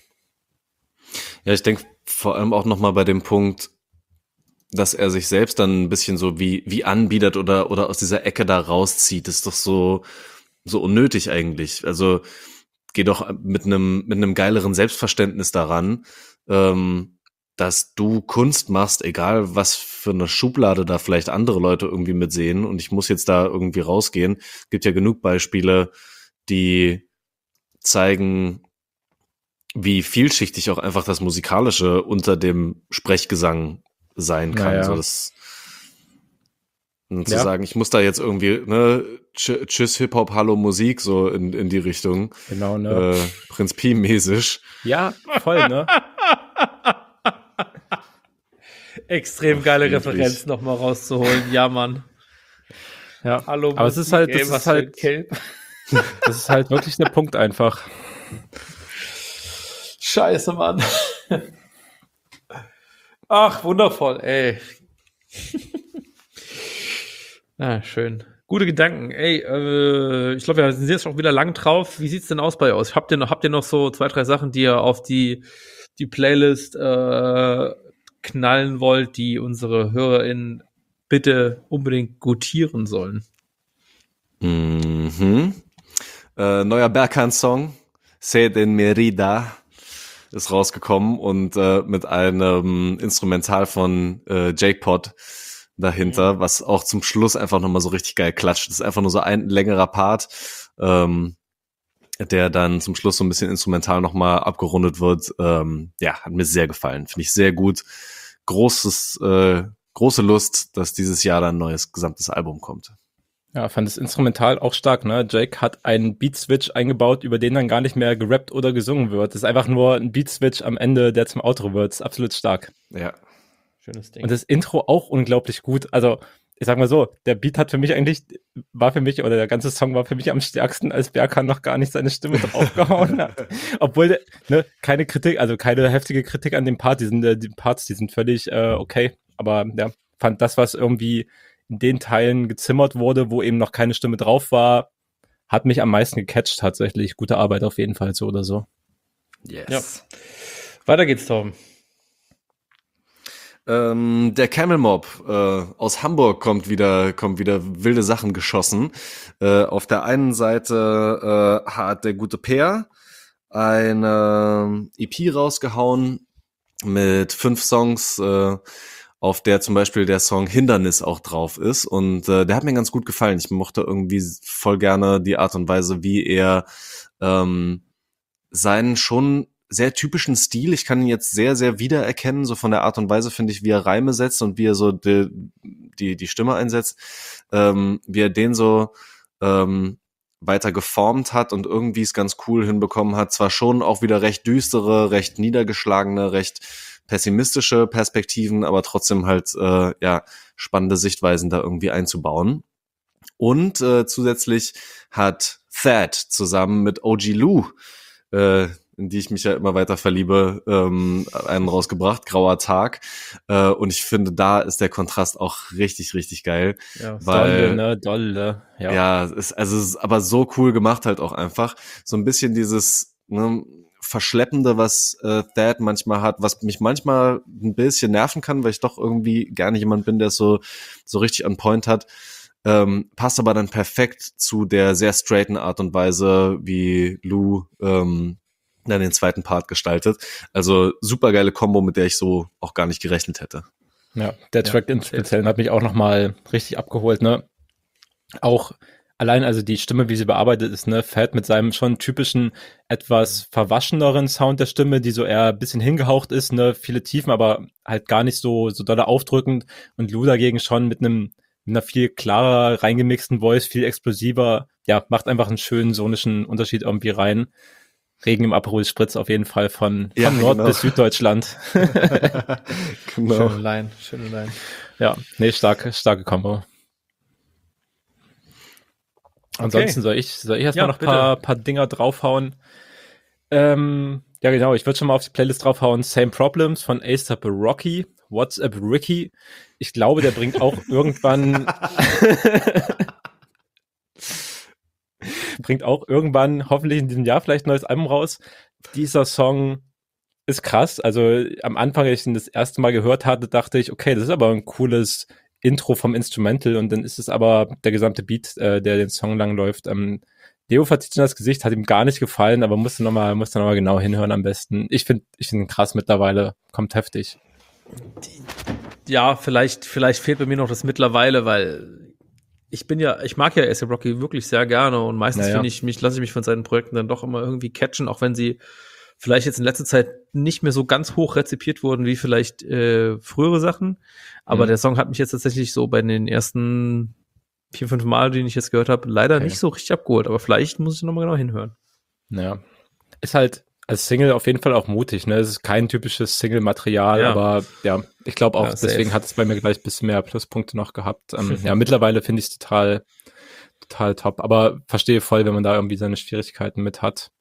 Speaker 3: Ja, ich denke vor allem auch nochmal bei dem Punkt, dass er sich selbst dann ein bisschen so wie wie anbietet oder oder aus dieser Ecke da rauszieht, ist doch so so unnötig eigentlich. Also geh doch mit einem mit einem geileren Selbstverständnis daran, ähm, dass du Kunst machst, egal was für eine Schublade da vielleicht andere Leute irgendwie mitsehen und ich muss jetzt da irgendwie rausgehen. Gibt ja genug Beispiele, die zeigen, wie vielschichtig auch einfach das Musikalische unter dem Sprechgesang sein kann.
Speaker 4: Naja.
Speaker 3: So das Und zu
Speaker 4: Ja.
Speaker 3: sagen, ich muss da jetzt irgendwie, ne, Tsch- Tschüss Hip-Hop, Hallo Musik, so in, in die Richtung.
Speaker 4: Genau, ne?
Speaker 3: Äh, Prinz Pi-mäßig.
Speaker 4: Ja, voll, ne?
Speaker 2: Extrem geile
Speaker 3: Wirklich.
Speaker 2: Referenz nochmal rauszuholen. Ja, Mann.
Speaker 4: Ja.
Speaker 2: Hallo,
Speaker 4: Aber es ist halt, das
Speaker 2: ey, was
Speaker 4: ist
Speaker 2: für ein
Speaker 4: halt,
Speaker 2: Kelp.
Speaker 4: das ist halt wirklich der Punkt einfach.
Speaker 2: Scheiße, Mann. Ach, wundervoll, ey. Ah, schön. Gute Gedanken. Ey, äh, ich glaube, wir sind jetzt schon wieder lang drauf. Wie sieht's denn aus bei euch? Habt ihr noch, habt ihr noch so zwei, drei Sachen, die ihr auf die, die Playlist äh, knallen wollt, die unsere HörerInnen bitte unbedingt gutieren sollen?
Speaker 3: Mhm. Äh, neuer Berkan-Song, Sed en Merida, ist rausgekommen und äh, mit einem Instrumental von äh, Jake Pot dahinter, was auch zum Schluss einfach nochmal so richtig geil klatscht. Das ist einfach nur so ein längerer Part, ähm, der dann zum Schluss so ein bisschen instrumental nochmal abgerundet wird. Ähm, ja, hat mir sehr gefallen. Finde ich sehr gut. Großes, äh, große Lust, dass dieses Jahr dann ein neues gesamtes Album kommt.
Speaker 4: Ja, fand das Instrumental auch stark, ne? Jake hat einen Beat-Switch eingebaut, über den dann gar nicht mehr gerappt oder gesungen wird. Das ist einfach nur ein Beat-Switch am Ende, der zum Outro wird. Das ist absolut stark.
Speaker 3: Ja.
Speaker 2: Schönes Ding.
Speaker 4: Und das Intro auch unglaublich gut. Also, ich sag mal so, der Beat hat für mich eigentlich, war für mich, oder der ganze Song war für mich am stärksten, als Berkan noch gar nicht seine Stimme draufgehauen hat. Obwohl, der, ne, keine Kritik, also keine heftige Kritik an dem Part, die sind, äh, die Parts, die sind völlig äh, okay. Aber ja, fand das, was irgendwie in den Teilen gezimmert wurde, wo eben noch keine Stimme drauf war, hat mich am meisten gecatcht tatsächlich. Gute Arbeit auf jeden Fall, so oder so.
Speaker 3: Yes.
Speaker 2: Ja. Weiter geht's, Tom.
Speaker 3: Ähm, der Camel Mob äh, aus Hamburg kommt wieder, kommt wieder wilde Sachen geschossen. Äh, auf der einen Seite äh, hat der gute Peer eine E P rausgehauen mit fünf Songs, äh, auf der zum Beispiel der Song Hindernis auch drauf ist. Und äh, der hat mir ganz gut gefallen. Ich mochte irgendwie voll gerne die Art und Weise, wie er ähm, seinen schon sehr typischen Stil, ich kann ihn jetzt sehr, sehr wiedererkennen, so von der Art und Weise, finde ich, wie er Reime setzt und wie er so die, die, die Stimme einsetzt, ähm, wie er den so ähm, weiter geformt hat und irgendwie es ganz cool hinbekommen hat, zwar schon auch wieder recht düstere, recht niedergeschlagene, recht pessimistische Perspektiven, aber trotzdem halt äh, ja spannende Sichtweisen da irgendwie einzubauen. Und äh, zusätzlich hat Thad zusammen mit O G Lou, äh, in die ich mich ja immer weiter verliebe, ähm, einen rausgebracht, Grauer Tag. Äh, und ich finde, da ist der Kontrast auch richtig, richtig geil.
Speaker 2: Ja,
Speaker 3: weil,
Speaker 4: Dolle, ne? Dolle. Ja.
Speaker 3: ja, ist, also es ist aber so cool gemacht halt auch einfach. So ein bisschen dieses ne, Verschleppende, was äh, Thad manchmal hat, was mich manchmal ein bisschen nerven kann, weil ich doch irgendwie gar nicht jemand bin, der es so, so richtig on point hat. Ähm, passt aber dann perfekt zu der sehr straighten Art und Weise, wie Lou ähm, dann den zweiten Part gestaltet. Also super geile Kombo, mit der ich so auch gar nicht gerechnet hätte.
Speaker 4: Ja, der Track ja, im Speziellen hat mich auch nochmal richtig abgeholt, ne? Auch allein, also die Stimme, wie sie bearbeitet ist, ne, Thad mit seinem schon typischen, etwas verwascheneren Sound der Stimme, die so eher ein bisschen hingehaucht ist, ne, viele Tiefen, aber halt gar nicht so, so doll aufdrückend, und Lou dagegen schon mit einem, mit einer viel klarer reingemixten Voice, viel explosiver, ja, macht einfach einen schönen sonischen Unterschied irgendwie rein. Regen im Aperol Spritz auf jeden Fall von, von ja, Nord genau. bis Süddeutschland.
Speaker 2: Genau. Schöne Line, schöne Line.
Speaker 4: Ja, nee, starke, starke Kombo. Ansonsten okay. soll ich, soll ich erstmal ja, noch ein paar, paar Dinger draufhauen. Ähm, ja, genau, ich würde schon mal auf die Playlist draufhauen. Same Problems von A$AP Rocky, WhatsApp Ricky. Ich glaube, der bringt auch irgendwann bringt auch irgendwann, hoffentlich in diesem Jahr, vielleicht ein neues Album raus. Dieser Song ist krass. Also am Anfang, als ich ihn das erste Mal gehört hatte, dachte ich, okay, das ist aber ein cooles Intro vom Instrumental, und dann ist es aber der gesamte Beat, äh, der den Song lang läuft. Ähm, Leo verzieht schon das Gesicht, hat ihm gar nicht gefallen, aber musste nochmal musste noch mal genau hinhören am besten. Ich finde ich finde ihn krass mittlerweile, kommt heftig.
Speaker 2: Ja, vielleicht, vielleicht fehlt bei mir noch das mittlerweile, weil ich bin ja, ich mag ja A$AP Rocky wirklich sehr gerne, und meistens naja. finde ich, mich lasse ich mich von seinen Projekten dann doch immer irgendwie catchen, auch wenn sie vielleicht jetzt in letzter Zeit nicht mehr so ganz hoch rezipiert wurden wie vielleicht äh, frühere Sachen. Aber mhm. der Song hat mich jetzt tatsächlich so bei den ersten vier, fünf Mal, den ich jetzt gehört habe, leider okay. nicht so richtig abgeholt. Aber vielleicht muss ich nochmal genau hinhören.
Speaker 4: Naja, ist halt als Single auf jeden Fall auch mutig, ne? Es ist kein typisches Single-Material, ja. aber ja, ich glaube auch, ja, deswegen hat es bei mir gleich ein bisschen mehr Pluspunkte noch gehabt. Ähm, ja, mittlerweile finde ich es total, total top, aber verstehe voll, wenn man da irgendwie seine Schwierigkeiten mit hat.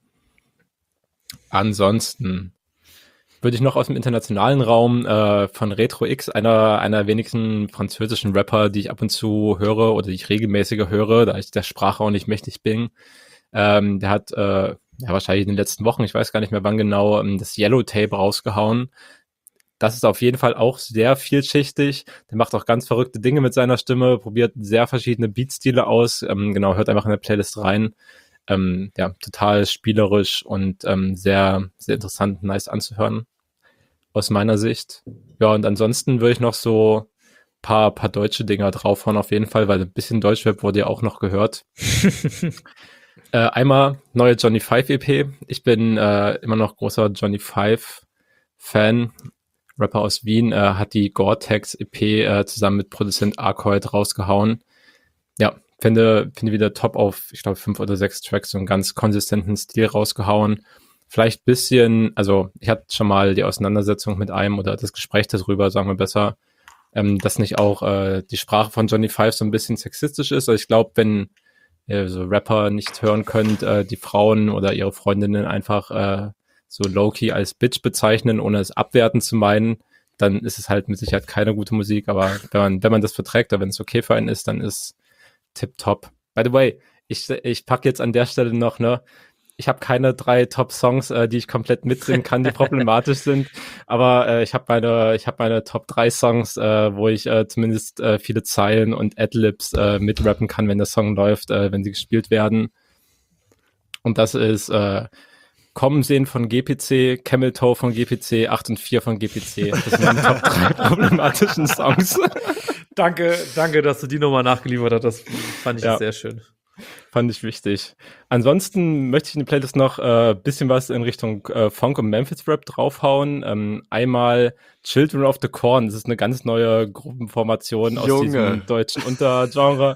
Speaker 4: Ansonsten würde ich noch aus dem internationalen Raum äh, von Retro X, einer einer wenigen französischen Rapper, die ich ab und zu höre oder die ich regelmäßiger höre, da ich der Sprache auch nicht mächtig bin. Ähm, der hat äh, ja wahrscheinlich in den letzten Wochen, ich weiß gar nicht mehr wann genau, das Yellow Tape rausgehauen. Das ist auf jeden Fall auch sehr vielschichtig. Der macht auch ganz verrückte Dinge mit seiner Stimme, probiert sehr verschiedene Beatstile aus. Ähm, genau, hört einfach in der Playlist rein. Ähm, ja, total spielerisch und ähm, sehr, sehr interessant, nice anzuhören aus meiner Sicht. Ja, und ansonsten würde ich noch so paar, paar deutsche Dinger draufhauen auf jeden Fall, weil ein bisschen Deutschrap wurde ja auch noch gehört. äh, einmal neue Johnny Five E P. Ich bin äh, immer noch großer Johnny Five Fan. Rapper aus Wien, äh, hat die Gore-Tex E P äh, zusammen mit Produzent Arcoid rausgehauen. Ja, finde, finde wieder top auf, ich glaube, fünf oder sechs Tracks, so einen ganz konsistenten Stil rausgehauen. Vielleicht bisschen, also ich hatte schon mal die Auseinandersetzung mit einem oder das Gespräch darüber, sagen wir besser, ähm, dass nicht auch äh, die Sprache von Johnny Five so ein bisschen sexistisch ist. Also ich glaube, wenn ihr so Rapper nicht hören könnt, äh, die Frauen oder ihre Freundinnen einfach äh, so low-key als Bitch bezeichnen, ohne es abwerten zu meinen, dann ist es halt mit Sicherheit keine gute Musik, aber wenn man, wenn man das verträgt oder wenn es okay für einen ist, dann ist tipptopp. By the way, ich, ich packe jetzt an der Stelle noch, ne, ich habe keine drei Top-Songs, äh, die ich komplett mitsingen kann, die problematisch sind, aber äh, ich habe meine, ich habe meine Top drei Songs, äh, wo ich äh, zumindest äh, viele Zeilen und Adlibs äh, mitrappen kann, wenn der Song läuft, äh, wenn sie gespielt werden. Und das ist äh, Kommen sehen von G P C, Camel Toe von G P C, acht und vier von G P C. Das sind meine Top drei problematischen Songs.
Speaker 2: Danke, danke, dass du die nochmal nachgeliefert hast. Das fand ich ja sehr schön.
Speaker 4: Fand ich wichtig. Ansonsten möchte ich in die Playlist noch ein äh, bisschen was in Richtung äh, Funk und Memphis Rap draufhauen. Ähm, einmal Children of the Corn. Das ist eine ganz neue Gruppenformation aus
Speaker 3: Junge.
Speaker 4: diesem deutschen Untergenre.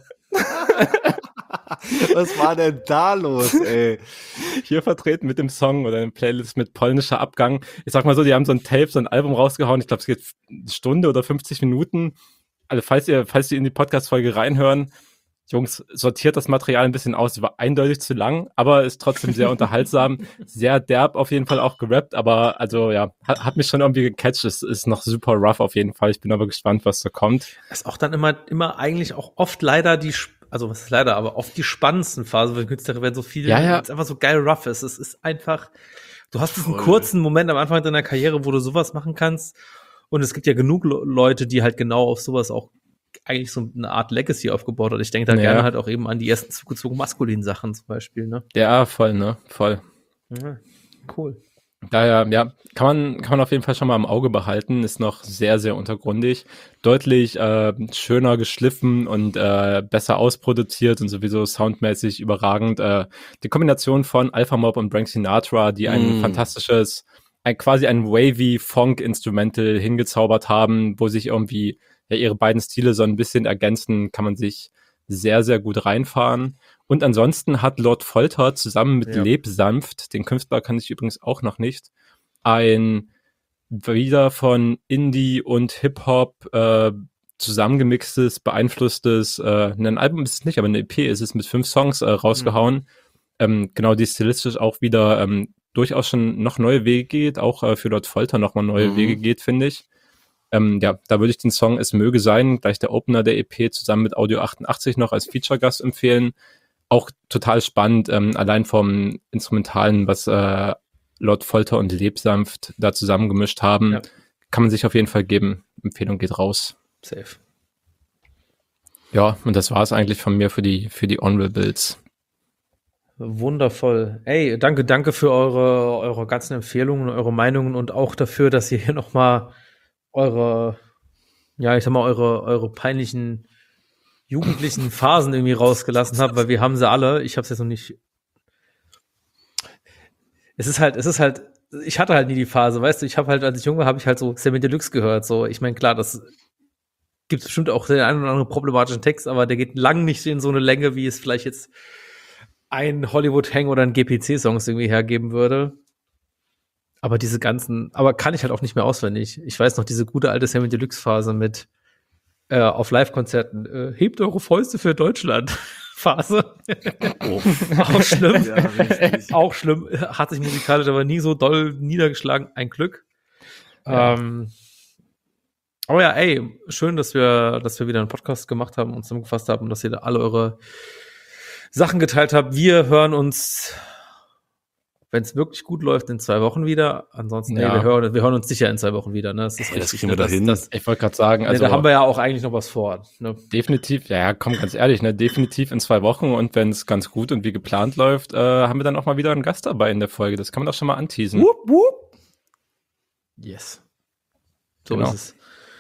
Speaker 3: Was war denn da los, ey?
Speaker 4: Hier vertreten mit dem Song oder in Playlist mit polnischer Abgang. Ich sag mal so, die haben so ein Tape, so ein Album rausgehauen. Ich glaube, es geht eine Stunde oder fünfzig Minuten. Also falls ihr, falls ihr in die Podcast-Folge reinhören, Jungs, sortiert das Material ein bisschen aus. Es war eindeutig zu lang, aber ist trotzdem sehr unterhaltsam. Sehr derb auf jeden Fall auch gerappt, aber also ja, hat, hat mich schon irgendwie gecatcht. Es ist noch super rough auf jeden Fall. Ich bin aber gespannt, was da kommt.
Speaker 2: Ist auch dann immer, immer eigentlich auch oft leider die, also was ist leider, aber oft die spannendsten Phasen, weil Künstler werden so viel,
Speaker 4: ja, ja.
Speaker 2: es einfach so geil rough ist. Es ist einfach, du hast diesen Voll. kurzen Moment am Anfang deiner Karriere, wo du sowas machen kannst. Und es gibt ja genug Leute, die halt genau auf sowas auch eigentlich so eine Art Legacy aufgebaut hat. Ich denke da ja. gerne halt auch eben an die ersten zugezogen maskulinen Sachen zum Beispiel, ne?
Speaker 4: Ja, voll, ne? Voll.
Speaker 2: Ja, cool.
Speaker 4: Daher, ja, kann man, kann man auf jeden Fall schon mal im Auge behalten. Ist noch sehr, sehr untergründig. Deutlich äh, schöner geschliffen und äh, besser ausproduziert und sowieso soundmäßig überragend. Äh, die Kombination von Alpha Mob und Frank Sinatra, die ein mm. fantastisches, ein, quasi ein wavy Funk-Instrumental hingezaubert haben, wo sich irgendwie ja ihre beiden Stile so ein bisschen ergänzen, kann man sich sehr, sehr gut reinfahren. Und ansonsten hat Lord Folter zusammen mit ja. Lebsanft, den Künstler kann ich übrigens auch noch nicht, ein wieder von Indie und Hip-Hop äh, zusammengemixtes, beeinflusstes, äh, ein Album ist es nicht, aber eine E P ist es mit fünf Songs äh, rausgehauen. Mhm. Ähm, genau, die stilistisch auch wieder ähm, durchaus schon noch neue Wege geht, auch äh, für Lord Folter nochmal neue mhm. Wege geht, finde ich. Ähm, ja, da würde ich den Song Es möge sein, gleich der Opener der E P, zusammen mit Audio achtundachtzig noch als Feature-Gast empfehlen. Auch total spannend, ähm, allein vom Instrumentalen, was äh, Lord Folter und Lebsanft da zusammengemischt haben. Ja. Kann man sich auf jeden Fall geben. Empfehlung geht raus.
Speaker 2: Safe.
Speaker 4: Ja, und das war es eigentlich von mir für die, für die Honorables.
Speaker 2: Wundervoll. Ey, danke, danke für eure, eure ganzen Empfehlungen, eure Meinungen und auch dafür, dass ihr hier nochmal eure, ja, ich sag mal, eure, eure peinlichen jugendlichen Phasen irgendwie rausgelassen habt, weil wir haben sie alle. Ich habe es jetzt noch nicht. Es ist halt, es ist halt ich hatte halt nie die Phase, weißt du, ich habe halt, als ich jung war, habe ich halt so Sammy Deluxe gehört, so, ich meine, klar, das gibt es bestimmt auch den einen oder anderen problematischen Text, aber der geht lang nicht in so eine Länge, wie es vielleicht jetzt ein Hollywood-Hang oder ein G P C-Songs irgendwie hergeben würde. Aber diese ganzen, aber kann ich halt auch nicht mehr auswendig. Ich weiß noch, diese gute alte Sammy Deluxe-Phase mit äh, auf Live-Konzerten, äh, hebt eure Fäuste für Deutschland Phase. Oh. Auch schlimm. Ja, auch schlimm. Hat sich musikalisch aber nie so doll niedergeschlagen. Ein Glück. Ja. Ähm, aber ja, ey, schön, dass wir, dass wir wieder einen Podcast gemacht haben und zusammengefasst haben und dass ihr da alle eure Sachen geteilt habt. Wir hören uns, wenn es wirklich gut läuft, in zwei Wochen wieder. Ansonsten, ja. ey, wir, hören, wir hören uns sicher in zwei Wochen wieder. Ne? Das ist
Speaker 3: hey, das kriegen wir dahin.
Speaker 4: Das, ich wollte gerade sagen, also
Speaker 2: nee, da haben wir ja auch eigentlich noch was vor. Ne?
Speaker 4: Definitiv, ja, komm, ganz ehrlich, ne, definitiv in zwei Wochen und wenn es ganz gut und wie geplant läuft, äh, haben wir dann auch mal wieder einen Gast dabei in der Folge. Das kann man doch schon mal anteasen.
Speaker 2: Wupp, wupp. Yes. So genau. ist es.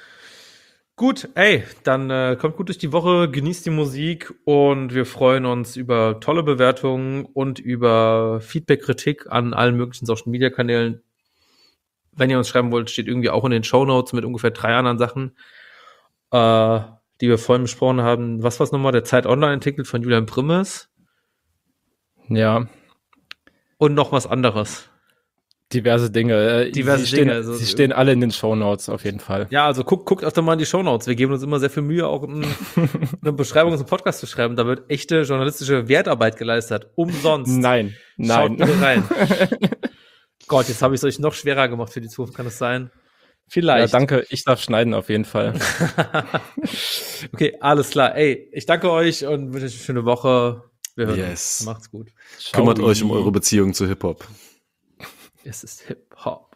Speaker 2: Gut, ey, dann äh, kommt gut durch die Woche, genießt die Musik und wir freuen uns über tolle Bewertungen und über Feedback, Kritik an allen möglichen Social-Media-Kanälen. Wenn ihr uns schreiben wollt, steht irgendwie auch in den Shownotes mit ungefähr drei anderen Sachen, äh, die wir vorhin besprochen haben. Was war's nochmal? Der Zeit-Online-Artikel von Julian Primmes.
Speaker 4: Ja.
Speaker 2: Und noch was anderes.
Speaker 4: Diverse Dinge.
Speaker 2: Diverse
Speaker 4: sie stehen,
Speaker 2: Dinge. Also,
Speaker 4: sie stehen alle in den Shownotes auf jeden Fall.
Speaker 2: Ja, also guckt, guckt öfter mal in die Shownotes. Wir geben uns immer sehr viel Mühe, auch ein, eine Beschreibung unseres Podcasts zu schreiben. Da wird echte journalistische Wertarbeit geleistet. Umsonst.
Speaker 4: Nein, nein.
Speaker 2: Schaut bitte rein. Gott, jetzt habe ich es euch noch schwerer gemacht für die Zukunft. Kann es sein? Vielleicht.
Speaker 4: Ja, danke. Ich darf schneiden auf jeden Fall.
Speaker 2: Okay, alles klar. Ey, ich danke euch und wünsche euch eine schöne Woche. Wir hören
Speaker 3: yes.
Speaker 2: uns. Macht's gut.
Speaker 3: Ciao. Kümmert euch um eure Beziehung zu Hip-Hop.
Speaker 2: Es ist Hip-Hop.